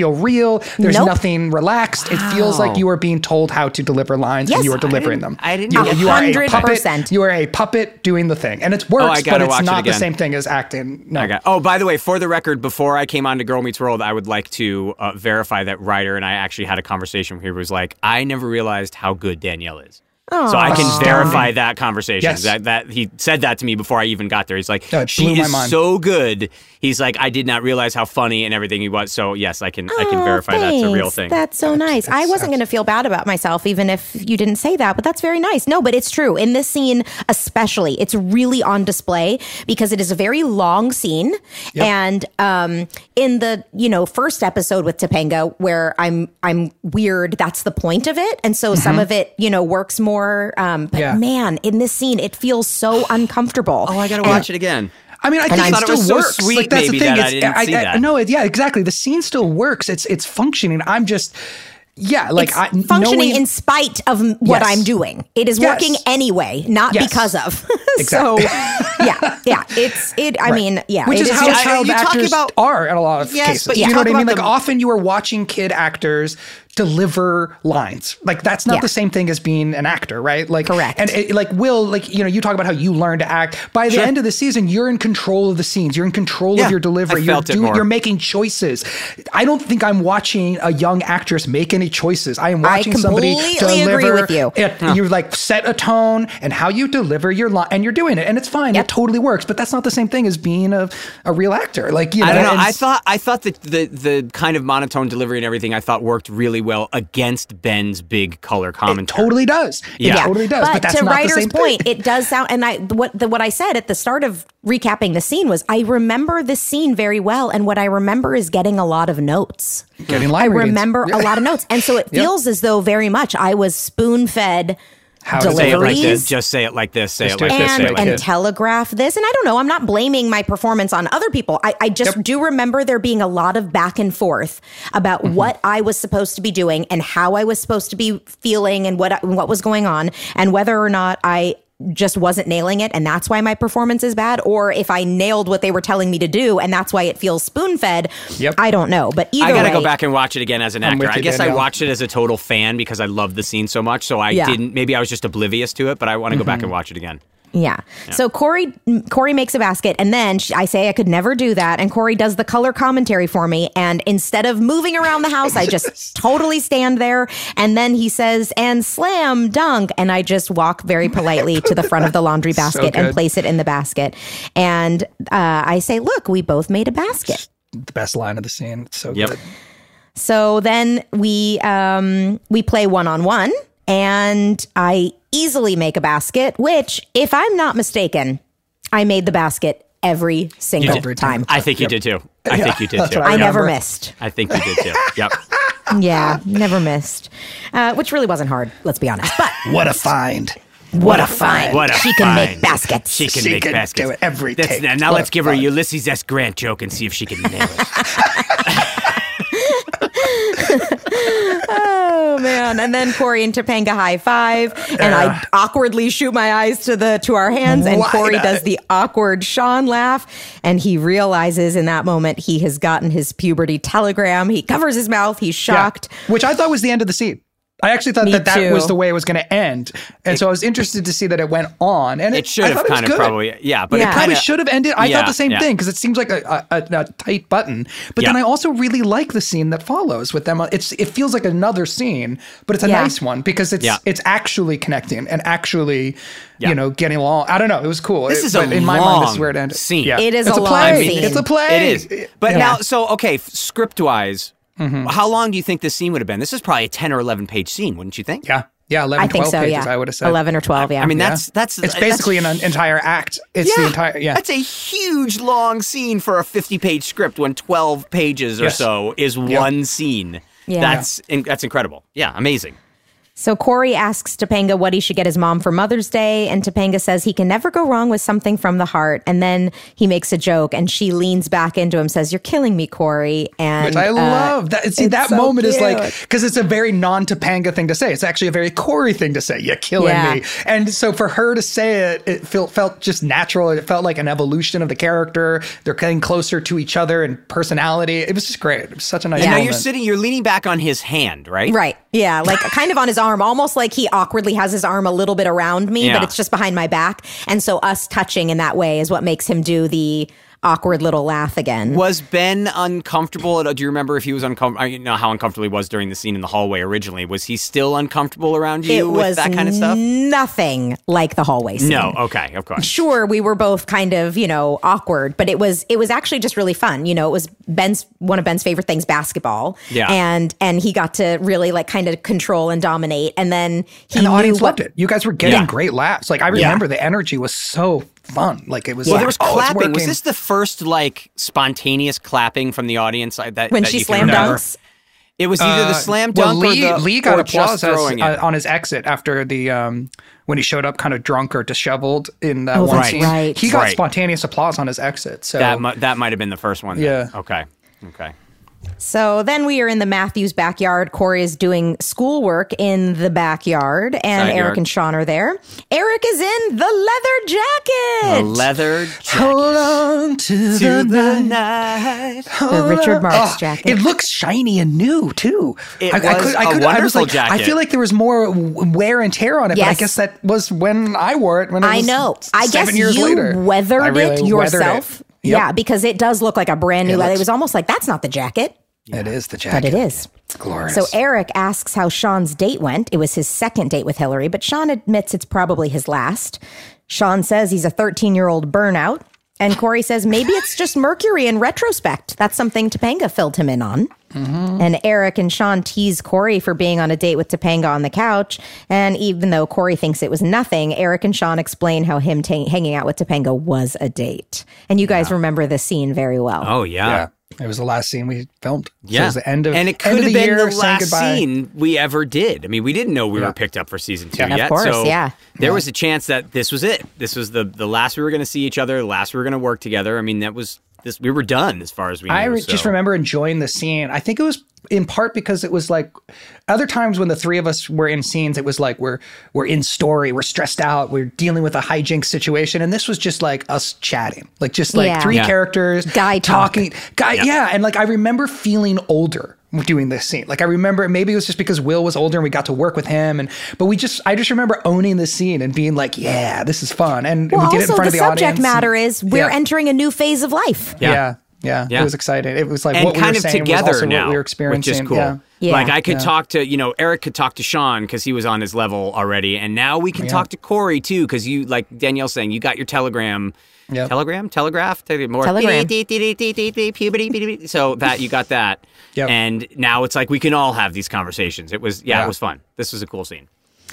feel real. There's Nope. nothing relaxed. It feels like you are being told how to deliver lines Yes. and you are delivering I them. didn't- I didn't You, get you that. are a one hundred percent. puppet. You are a puppet doing the thing, and it works, Oh, I but gotta it's watch it not the again. same thing as acting. No. Okay. Oh, by the way, for the record, before I came on to Girl Meets World, I would like to uh, verify that Ryder and I actually had a conversation where he was like, I never realized how good Danielle is. So I can Astounding. verify that conversation. Yes. That that he said that to me before I even got there. He's like, No, it she blew my is mind. so good. He's like, I did not realize how funny and everything he was. So yes, I can I can Oh, verify that's a real thanks. thing. That's so nice. I wasn't going to feel bad about myself even if you didn't say that, but that's very nice. No, but it's true. In this scene, especially, it's really on display because it is a very long scene. And um, in the, you know, first episode with Topanga, where I'm I'm weird, that's the point of it. And so some of it, you know, works more. Um, but Yeah. man, in this scene, it feels so uncomfortable. oh, I gotta And- watch it again. I mean, I think I it thought it still was so works. sweet, like that's maybe, the thing. that I It's, didn't see that. No, it, yeah, exactly. The scene still works. It's it's functioning. I'm just, yeah, like It's I, functioning knowing- in spite of m- what Yes. I'm doing. It is Yes. working anyway, not Yes. because of. Exactly. So, yeah, yeah, it's it. I mean, yeah, Which it is how just- child you talk actors about- are in a lot of Yes, cases. but you you know what talk I mean? about Like the- often you are watching kid actors deliver lines. Like that's not Yeah. the same thing as being an actor, right? Like Correct. And it, like Will, like you know, you talk about how you learn to act. By the Sure. end of the season, you're in control of the scenes. You're in control Yeah, of your delivery. I you're felt it more. You're making choices. I don't think I'm watching a young actress make any choices. I am I watching somebody completely deliver. agree with you. It, You like set a tone and how you deliver your line, and you're doing it, and it's fine. Yep. It totally works. But that's not the same thing as being a, a real actor. Like you know, I don't know. and I thought I thought that the the kind of monotone delivery and everything I thought worked really well against Ben's big color it commentary. totally does. It Yeah. totally does. But, But, that's to not the Ryder's same point, thing. it does sound. And I what the, what I said at the start of recapping the scene was I remember this scene very well, and what I remember is getting a lot of notes. Getting I line readings. remember a lot of notes, and so it Yep. feels as though very much I was spoon fed. How to Say it like deliveries. this. Just say it like this. Say Just it do like it this. this Say way. it and, like and Yeah. this. telegraph this. And I don't know, I'm not blaming my performance on other people. I, I just Yep. do remember there being a lot of back and forth about Mm-hmm. what I was supposed to be doing and how I was supposed to be feeling and what, what was going on and whether or not I just wasn't nailing it and that's why my performance is bad, or if I nailed what they were telling me to do and that's why it feels spoon-fed. Yep. I don't know. But either I gotta way, go back and watch it again as an I'm actor. with I you, guess I Danielle. watched it as a total fan because I loved the scene so much. So I Yeah. didn't. Maybe I was just oblivious to it, but I want to go back Mm-hmm. and watch it again. Yeah. So Corey Corey makes a basket, and then she, I say I could never do that, and Corey does the color commentary for me. And instead of moving around the house, I just totally stand there. And then he says, "And slam dunk," and I just walk very politely to the front of the laundry basket and good. place it in the basket. And uh, I say, "Look, we both made a basket." The best line of the scene. It's so Yep. good. So then we um, we play one on one, and I easily make a basket. Which, if I'm not mistaken, I made the basket every single Every time. time. I think you did too. I think you did that's too. what I never remember. missed. I think you did too. Yep. Yeah, never missed. Uh, which really wasn't hard, let's be honest. But What a find. what a find! What a she can make find. baskets. She can She make can baskets. do it every That's, take. now now What let's a give her a find. Ulysses S. Grant joke and see if she can nail it. Oh man! And then Corey and Topanga high five, and I awkwardly shoot my eyes to the to our hands, and Wide Corey eye. does the awkward Sean laugh, and he realizes in that moment he has gotten his puberty telegram. He covers his mouth. He's shocked. Yeah. Which I thought was the end of the scene. I actually thought Me that that too. was the way it was going to end. And so I was interested to see that it went on. And it, It should I have thought it was kind of good. probably, yeah, but Yeah. it Probably kind of should have ended. I Yeah, thought the same yeah. thing because it seems like a, a, a, a tight button. But Yeah. then I also really like the scene that follows with them. It's it feels like another scene, but it's a Yeah. nice one because it's Yeah. it's actually connecting and actually, Yeah. you know, getting along. I don't know. It was cool. This It- is a but in my mind, this is long where it ended. scene. Yeah. It is it's a a long play. scene. It's a play. It is. But Yeah. now, so, okay, script wise, Mm-hmm. how long do you think this scene would have been? This is probably a ten or eleven page scene, wouldn't you think? Yeah. Yeah. eleven, I think twelve so. pages, Yeah, I would have said. eleven or twelve. Yeah. I mean, Yeah. that's, that's, It's that's- basically an entire act. It's the entire, yeah. That's a huge long scene for a fifty page script when twelve pages or Yes. so is one scene. Yeah. That's in, that's incredible. Yeah, amazing. So Corey asks Topanga what he should get his mom for Mother's Day, and Topanga says he can never go wrong with something from the heart. And then he makes a joke, and she leans back into him, says, "You're killing me, Corey." And Which I uh, love. That, see, that so moment is like, cute. because it's a very non-Topanga thing to say. It's actually a very Corey thing to say. You're killing Yeah. me. And so for her to say it, it felt, felt just natural. It felt like an evolution of the character. They're getting closer to each other in personality. It was just great. It was such a nice And now moment. you're sitting, you're leaning back on his hand, right? Right. Yeah. Like kind of on his arm, almost like he awkwardly has his arm a little bit around me, Yeah. but it's just behind my back. And so us touching in that way is what makes him do the awkward little laugh again. Was Ben uncomfortable? Do you remember if he was uncomfortable? I know how uncomfortable he was during the scene in the hallway originally. Was he still uncomfortable around you it with was that kind of stuff? nothing like the hallway scene. No. Okay. Of course. Sure, we were both kind of, you know, awkward, but it was it was actually just really fun. You know, it was Ben's one of Ben's favorite things, basketball. Yeah. And and he got to really like kind of control and dominate. And then he and the knew audience what, loved it. You guys were getting Yeah. great laughs. Like I remember the energy was so fun. Like it was Well, like, there was oh, it's clapping. Was working. this the first like spontaneous clapping from the audience I- that when that she you can slam remember? dunks. It was either the Uh, slam well, dunk Lee, or the Lee got or applause just as, throwing uh, it. on his exit after the um, when he showed up kind of drunk or disheveled in that Oh, one that's scene. right. He got Right. spontaneous applause on his exit. So that mi- that might have been the first one. then. Yeah. Okay. Okay. So then we are in the Matthews backyard. Corey is doing schoolwork in the backyard, and Side Eric yard. and Sean are there. Eric is in the leather jacket. A leather jacket. hold on to, To the, the night. night. The Richard Marx Oh, jacket. It looks shiny and new too. It I, I was could, I a could, I was wonderful like, jacket. I feel like there was more w- wear and tear on it, but I Yes. guess that was when I wore it. When it I was know. I seven guess years you later. weathered I really it weathered yourself. it. Yep. Yeah, because it does look like a brand new It leather. It looks- was almost like that's not the jacket. It is the jacket. But it is. It's glorious. So Eric asks how Sean's date went. It was his second date with Hillary, but Sean admits it's probably his last. Sean says he's a thirteen-year-old burnout. And Corey says maybe it's just Mercury in retrospect. That's something Topanga filled him in on. Mm-hmm. And Eric and Sean tease Corey for being on a date with Topanga on the couch. And even though Corey thinks it was nothing, Eric and Sean explain how him ta- hanging out with Topanga was a date. And you guys remember this scene very well. Oh yeah. yeah, it was the last scene we filmed. So Yeah. it was the end of and it end could of have the been year, the saying last goodbye. scene we ever did. I mean, we didn't know we Yeah. were picked up for season two Yeah, of yet. course, so yeah. there was a chance that this was it. This was the the last we were going to see each other, the last we were going to work together. I mean, that was this. We were done as far as we knew. I re- so. just remember enjoying the scene. I think it was in part because it was like other times when the three of us were in scenes, it was like we're we're in story, we're stressed out, we're dealing with a hijinks situation, and this was just like us chatting, like just like Yeah. three Yeah. characters, Guy talk. talking, guy, Yeah. yeah. And like I remember feeling older doing this scene. Like I remember maybe it was just because Will was older and we got to work with him, and but we just I just remember owning the scene and being like, yeah, this is fun, and Well, we did it in also front the of the subject audience. matter and- is we're yeah. entering a new phase of life. Yeah. Yeah. Yeah, Yeah. it was exciting. It was like and what we kind were of saying was together also now, what we were which experiencing. is cool. Yeah. Yeah. Like I could Yeah. talk to, you know, Eric could talk to Sean because he was on his level already, and now we can talk to Corey too because you, like Danielle's saying, you got your telegram, Yep. telegram, telegraph, Tele- more Telegram. puberty, so that you got that, Yep. and now it's like we can all have these conversations. It was, yeah, Yeah. it was fun. This was a cool scene.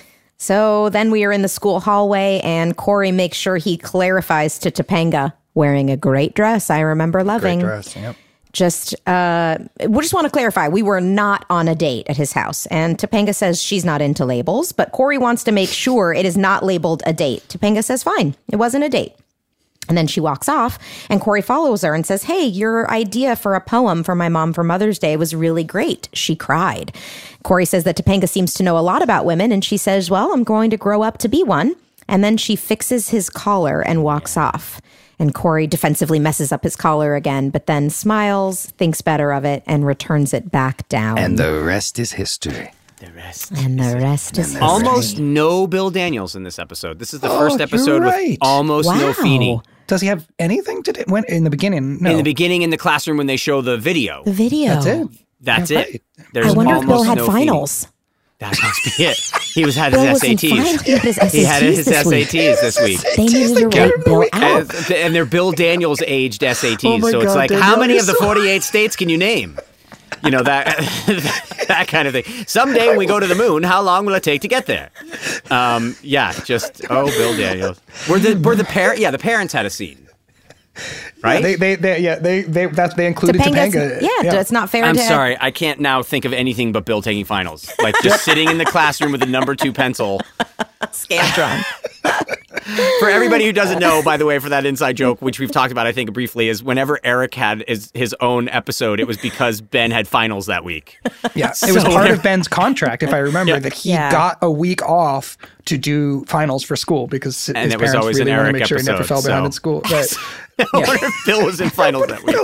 So then we are in the school hallway, and Corey makes sure he clarifies to Topanga, wearing a great dress I remember loving. Yep. Just, uh, we just want to clarify, we were not on a date at his house. And Topanga says she's not into labels, but Corey wants to make sure it is not labeled a date. Topanga says, fine, it wasn't a date. And then she walks off, and Corey follows her and says, hey, your idea for a poem for my mom for Mother's Day was really great. She cried. Corey says that Topanga seems to know a lot about women, and she says, well, I'm going to grow up to be one. And then she fixes his collar and walks off. And Corey defensively messes up his collar again, but then smiles, thinks better of it, and returns it back down. And the rest is history. The rest. And the rest is history. Almost no Bill Daniels in this episode. This is the Oh, first you're episode right. with almost no Wow. Feeney. Does he have anything to do? When, in the beginning, no. In the beginning, in the classroom, when they show the video, The video. That's it. that's You're it. right. There's I wonder if Bill almost had no Feeney. finals. That must be it. He was had Bill his was in S A finals. Ts. He had his S A Ts He had his this S A week. Ts this week. They needed to write Bill out. And, and they're Bill Daniels aged S A Ts. Oh my so it's God, like, Danielle, how many you're of the so- forty-eight states can you name? You know, that that kind of thing. Someday when we go to the moon, how long will it take to get there? Um, yeah, just, oh, Bill Daniels. Were the, were the par- yeah, the parents had a scene. Right? Yeah, they, they, they, yeah, they, they, that's, they included Topanga's- Topanga. Yeah, it's not fair I'm to sorry, I can't now think of anything but Bill taking finals. Like just sitting in the classroom with the number two pencil. Scantron. For everybody who doesn't know, by the way, for that inside joke, which we've talked about, I think, briefly, is whenever Eric had his, his own episode, it was because Ben had finals that week. Yeah, it was So- part of Ben's contract, if I remember, Yeah. that he Yeah. got a week off to do finals for school because And his it was parents always an really wanted to Eric make sure he never episode, fell behind so- in school. Right. I wonder if Bill was in finals that week.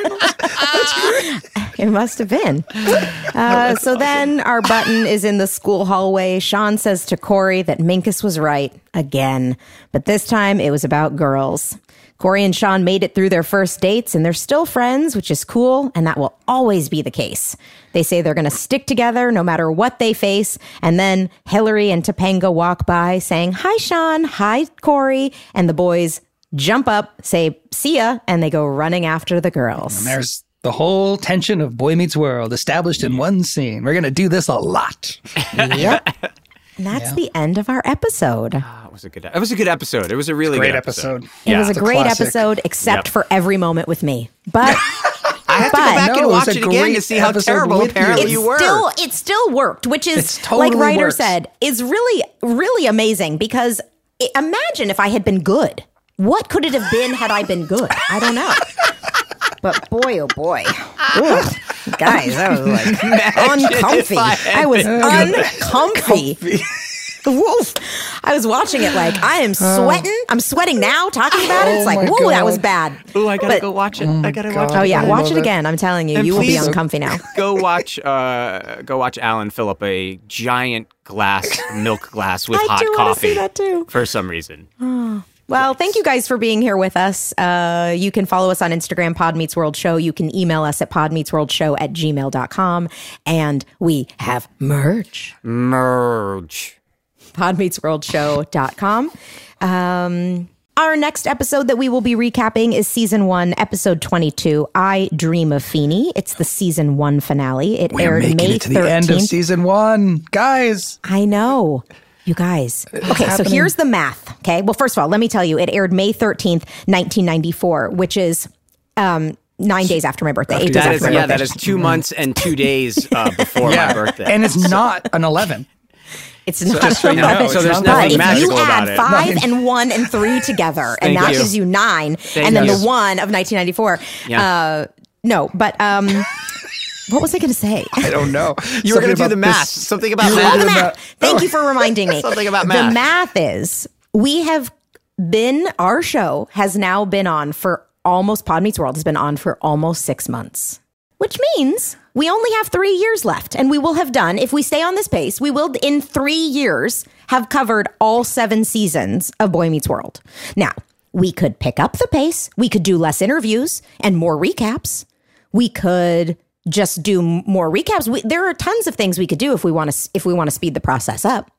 It must have been. Uh, so then our button is in the school hallway. Sean says to Corey that Minkus was right again, but this time it was about girls. Corey and Sean made it through their first dates and they're still friends, which is cool, and that will always be the case. They say they're going to stick together no matter what they face, and then Hillary and Topanga walk by saying, "Hi, Sean. Hi, Corey," and the boys jump up, say, "See ya," and they go running after the girls. And there's the whole tension of Boy Meets World established in one scene. We're going to do this a lot. Yep. And that's Yeah. the end of our episode. It was a good. It was a good episode. It was a really Great good episode. episode. It Yeah. was a It's a great classic. episode, except Yep. for every moment with me. But I have to go But- back No, and it was watch a it again to great see how episode terrible with you. apparently it you were. still it still worked, which is It's totally like Ryder works. said, is really really amazing because i imagine if I had been good. What could it have been had I been good? I don't know. But boy, oh boy. Ugh. Guys, that was like uncomfy. if I I, had was been uncomfy. Woof. I was watching it like, I am sweating. I'm sweating now talking about it. It's Oh like, my whoa, that God. was bad. Ooh, I gotta But- go watch it. I gotta watch God. Oh, it. yeah. I Watch love it it. again. I'm telling you, And you will be please- uncomfy now. Go watch. Uh, go watch Alan fill up a giant glass, milk glass with I hot do wanna coffee. see that too. For some reason. Well, thank you guys for being here with us. Uh, you can follow us on Instagram, Pod Meets World Show. You can email us at podmeetsworldshow at gmail dot com. And we have merch, Merge. podmeetsworldshow dot com. Um, our next episode that we will be recapping is season one, episode twenty-two, I Dream of Feeny. It's the season one finale. It We're aired making May it to the end of thirteenth. season one. Guys. I know. You guys. Okay, so happening. here's the math. Okay. Well, first of all, let me tell you, it aired May thirteenth, nineteen ninety-four, which is um, nine days after my birthday. Eight days That after is my yeah. birthday. That is two months and two days uh, before my birthday. And it's not an eleven. It's not just so you know, eleven. it's So there's But nothing if magical you about add it. five Nothing. and one and three together, and Thank that you. gives you nine, Thank and then you. the one of nineteen ninety-four. Yeah. Uh, no, but um, what was I going to say? I don't know. You were going to Something do the about math. this- Something about Oh, math. the the math. math. Thank you for reminding me. Something about The math. math is we have been, our show has now been on for almost, Pod Meets World has been on for almost six months, which means we only have three years left. And we will have done, if we stay on this pace, we will in three years have covered all seven seasons of Boy Meets World. Now, we could pick up the pace. We could do less interviews and more recaps. We could just do m- more recaps. We, there are tons of things we could do if we want to if we want to speed the process up.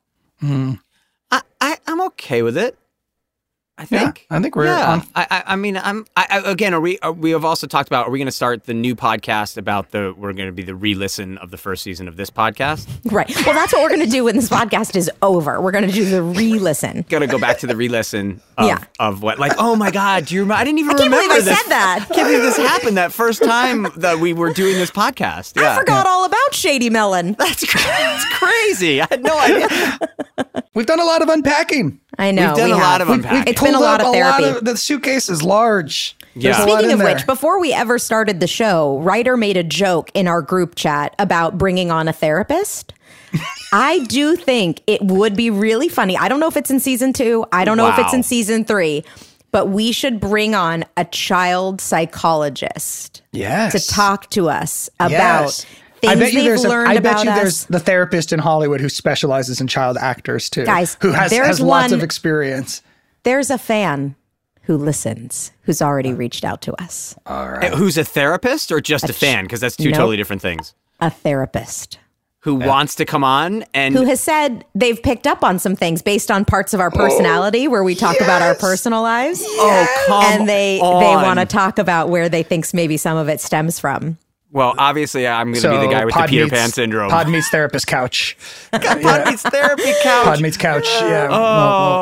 I, I I'm okay with it. I Yeah, think. I think we're yeah. on- I, I I mean I'm I, I again are we are, we have also talked about are we going to start the new podcast about the we're going to be the re-listen of the first season of this podcast. Right. Well, that's what we're going to do when this podcast is over. We're going to do the re-listen. Got to go back to the re-listen of, Yeah. of what like oh my god do you remember I didn't even I can't remember believe I this. said that. I can't believe this happened that first time that we were doing this podcast. Yeah. I forgot all about Shady Melon. That's, cra- that's crazy. I had no idea. We've done a lot of unpacking. I know. We've done we a have. lot of We've, unpacking. we've It's been a pulled lot up of therapy. of- the suitcase is large. Yeah. There's a lot Speaking in of there. which, before we ever started the show, Ryder made a joke in our group chat about bringing on a therapist. I do think it would be really funny. I don't know if it's in season two. I don't know if it's Wow. in season three, but we should bring on a child psychologist Yes. to talk to us about Yes. things I bet you they've there's a, learned I bet about you us. there's the therapist in Hollywood who specializes in child actors too. Guys, who has, there's has lots one- of experience. There's a fan who listens who's already reached out to us. Uh, Who's a therapist or just a, fan? Because that's two Nope. totally different things. A therapist. Who wants to come on and Who has said they've picked up on some things based on parts of our personality where we talk about our personal lives. oh come And they on. they want to talk about where they think maybe some of it stems from. Well, obviously, I'm going to So be the guy with the Pod Peter meets- Pan syndrome. Pod meets therapist couch. Pod meets therapy couch. Pod meets couch. Yeah. Oh,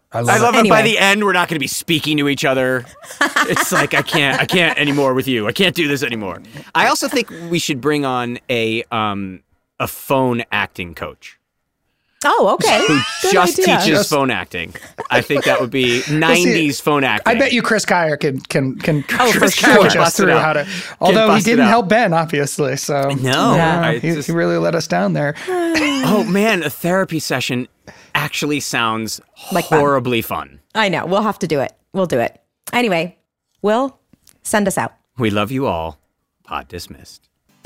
I love, I love it. it. By Anyway. the end, we're not going to be speaking to each other. It's like, I can't, I can't anymore with you. I can't do this anymore. I also think we should bring on a, um, a phone acting coach. Oh, okay. Who Good just idea. teaches Just- phone acting. I think that would be nineties phone acting. I bet you Chris Kyer can can can Oh, for coach sure. us Bust it through out. how to. Although he bust it didn't out. help Ben, obviously. So No, yeah, I he, just- he really let us down there. Oh man, a therapy session actually sounds Like fun. horribly fun. I know. We'll have to do it. We'll do it. Anyway, Will, send us out. We love you all. Pod dismissed.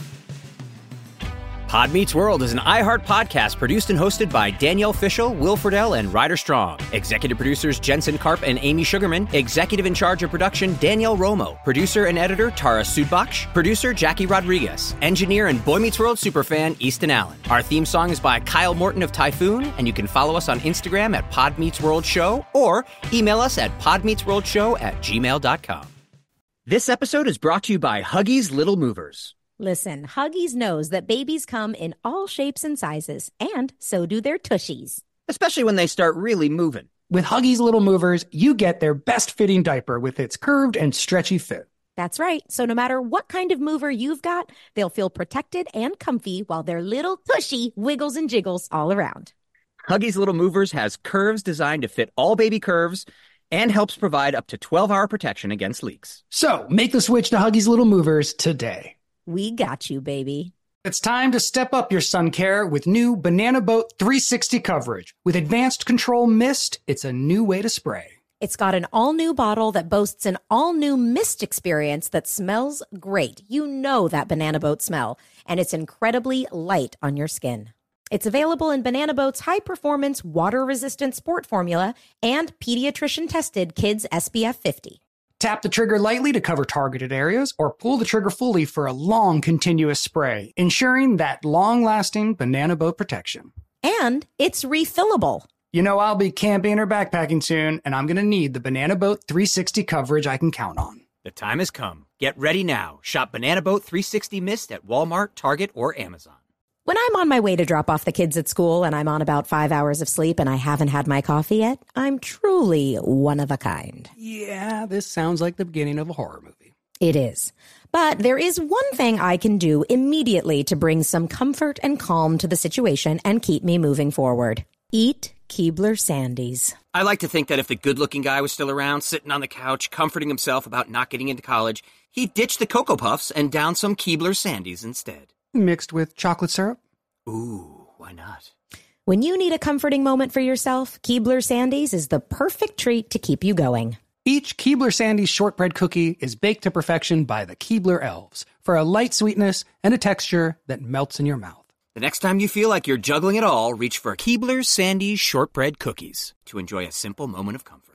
Pod Meets World is an iHeart podcast produced and hosted by Danielle Fishel, Will Friedle, and Ryder Strong. Executive producers Jensen Karp and Amy Sugarman. Executive in charge of production Danielle Romo. Producer and editor Tara Sudbach. Producer Jackie Rodriguez. Engineer and Boy Meets World superfan Easton Allen. Our theme song is by Kyle Morton of Typhoon, and you can follow us on Instagram at Pod Meets World Show or email us at podmeetsworldshow at gmail dot com. This episode is brought to you by Huggies Little Movers. Listen, Huggies knows that babies come in all shapes and sizes, and so do their tushies. Especially when they start really moving. With Huggies Little Movers, you get their best fitting diaper with its curved and stretchy fit. That's right. So no matter what kind of mover you've got, they'll feel protected and comfy while their little tushy wiggles and jiggles all around. Huggies Little Movers has curves designed to fit all baby curves and helps provide up to twelve hour protection against leaks. So make the switch to Huggies Little Movers today. We got you, baby. It's time to step up your sun care with new Banana Boat three sixty coverage. With advanced control mist, it's a new way to spray. It's got an all-new bottle that boasts an all-new mist experience that smells great. You know that Banana Boat smell, and it's incredibly light on your skin. It's available in Banana Boat's high-performance, water-resistant sport formula and pediatrician-tested Kids S P F fifty. Tap the trigger lightly to cover targeted areas or pull the trigger fully for a long, continuous spray, ensuring that long-lasting Banana Boat protection. And it's refillable. You know I'll be camping or backpacking soon, and I'm going to need the Banana Boat three sixty coverage I can count on. The time has come. Get ready now. Shop Banana Boat three sixty Mist at Walmart, Target, or Amazon. When I'm on my way to drop off the kids at school and I'm on about five hours of sleep and I haven't had my coffee yet, I'm truly one of a kind. Yeah, this sounds like the beginning of a horror movie. It is. But there is one thing I can do immediately to bring some comfort and calm to the situation and keep me moving forward. Eat Keebler Sandies. I like to think that if the good-looking guy was still around, sitting on the couch, comforting himself about not getting into college, he'd ditch the Cocoa Puffs and down some Keebler Sandies instead. Mixed with chocolate syrup? Ooh, why not? When you need a comforting moment for yourself, Keebler Sandies is the perfect treat to keep you going. Each Keebler Sandies shortbread cookie is baked to perfection by the Keebler elves for a light sweetness and a texture that melts in your mouth. The next time you feel like you're juggling it all, reach for Keebler Sandies shortbread cookies to enjoy a simple moment of comfort.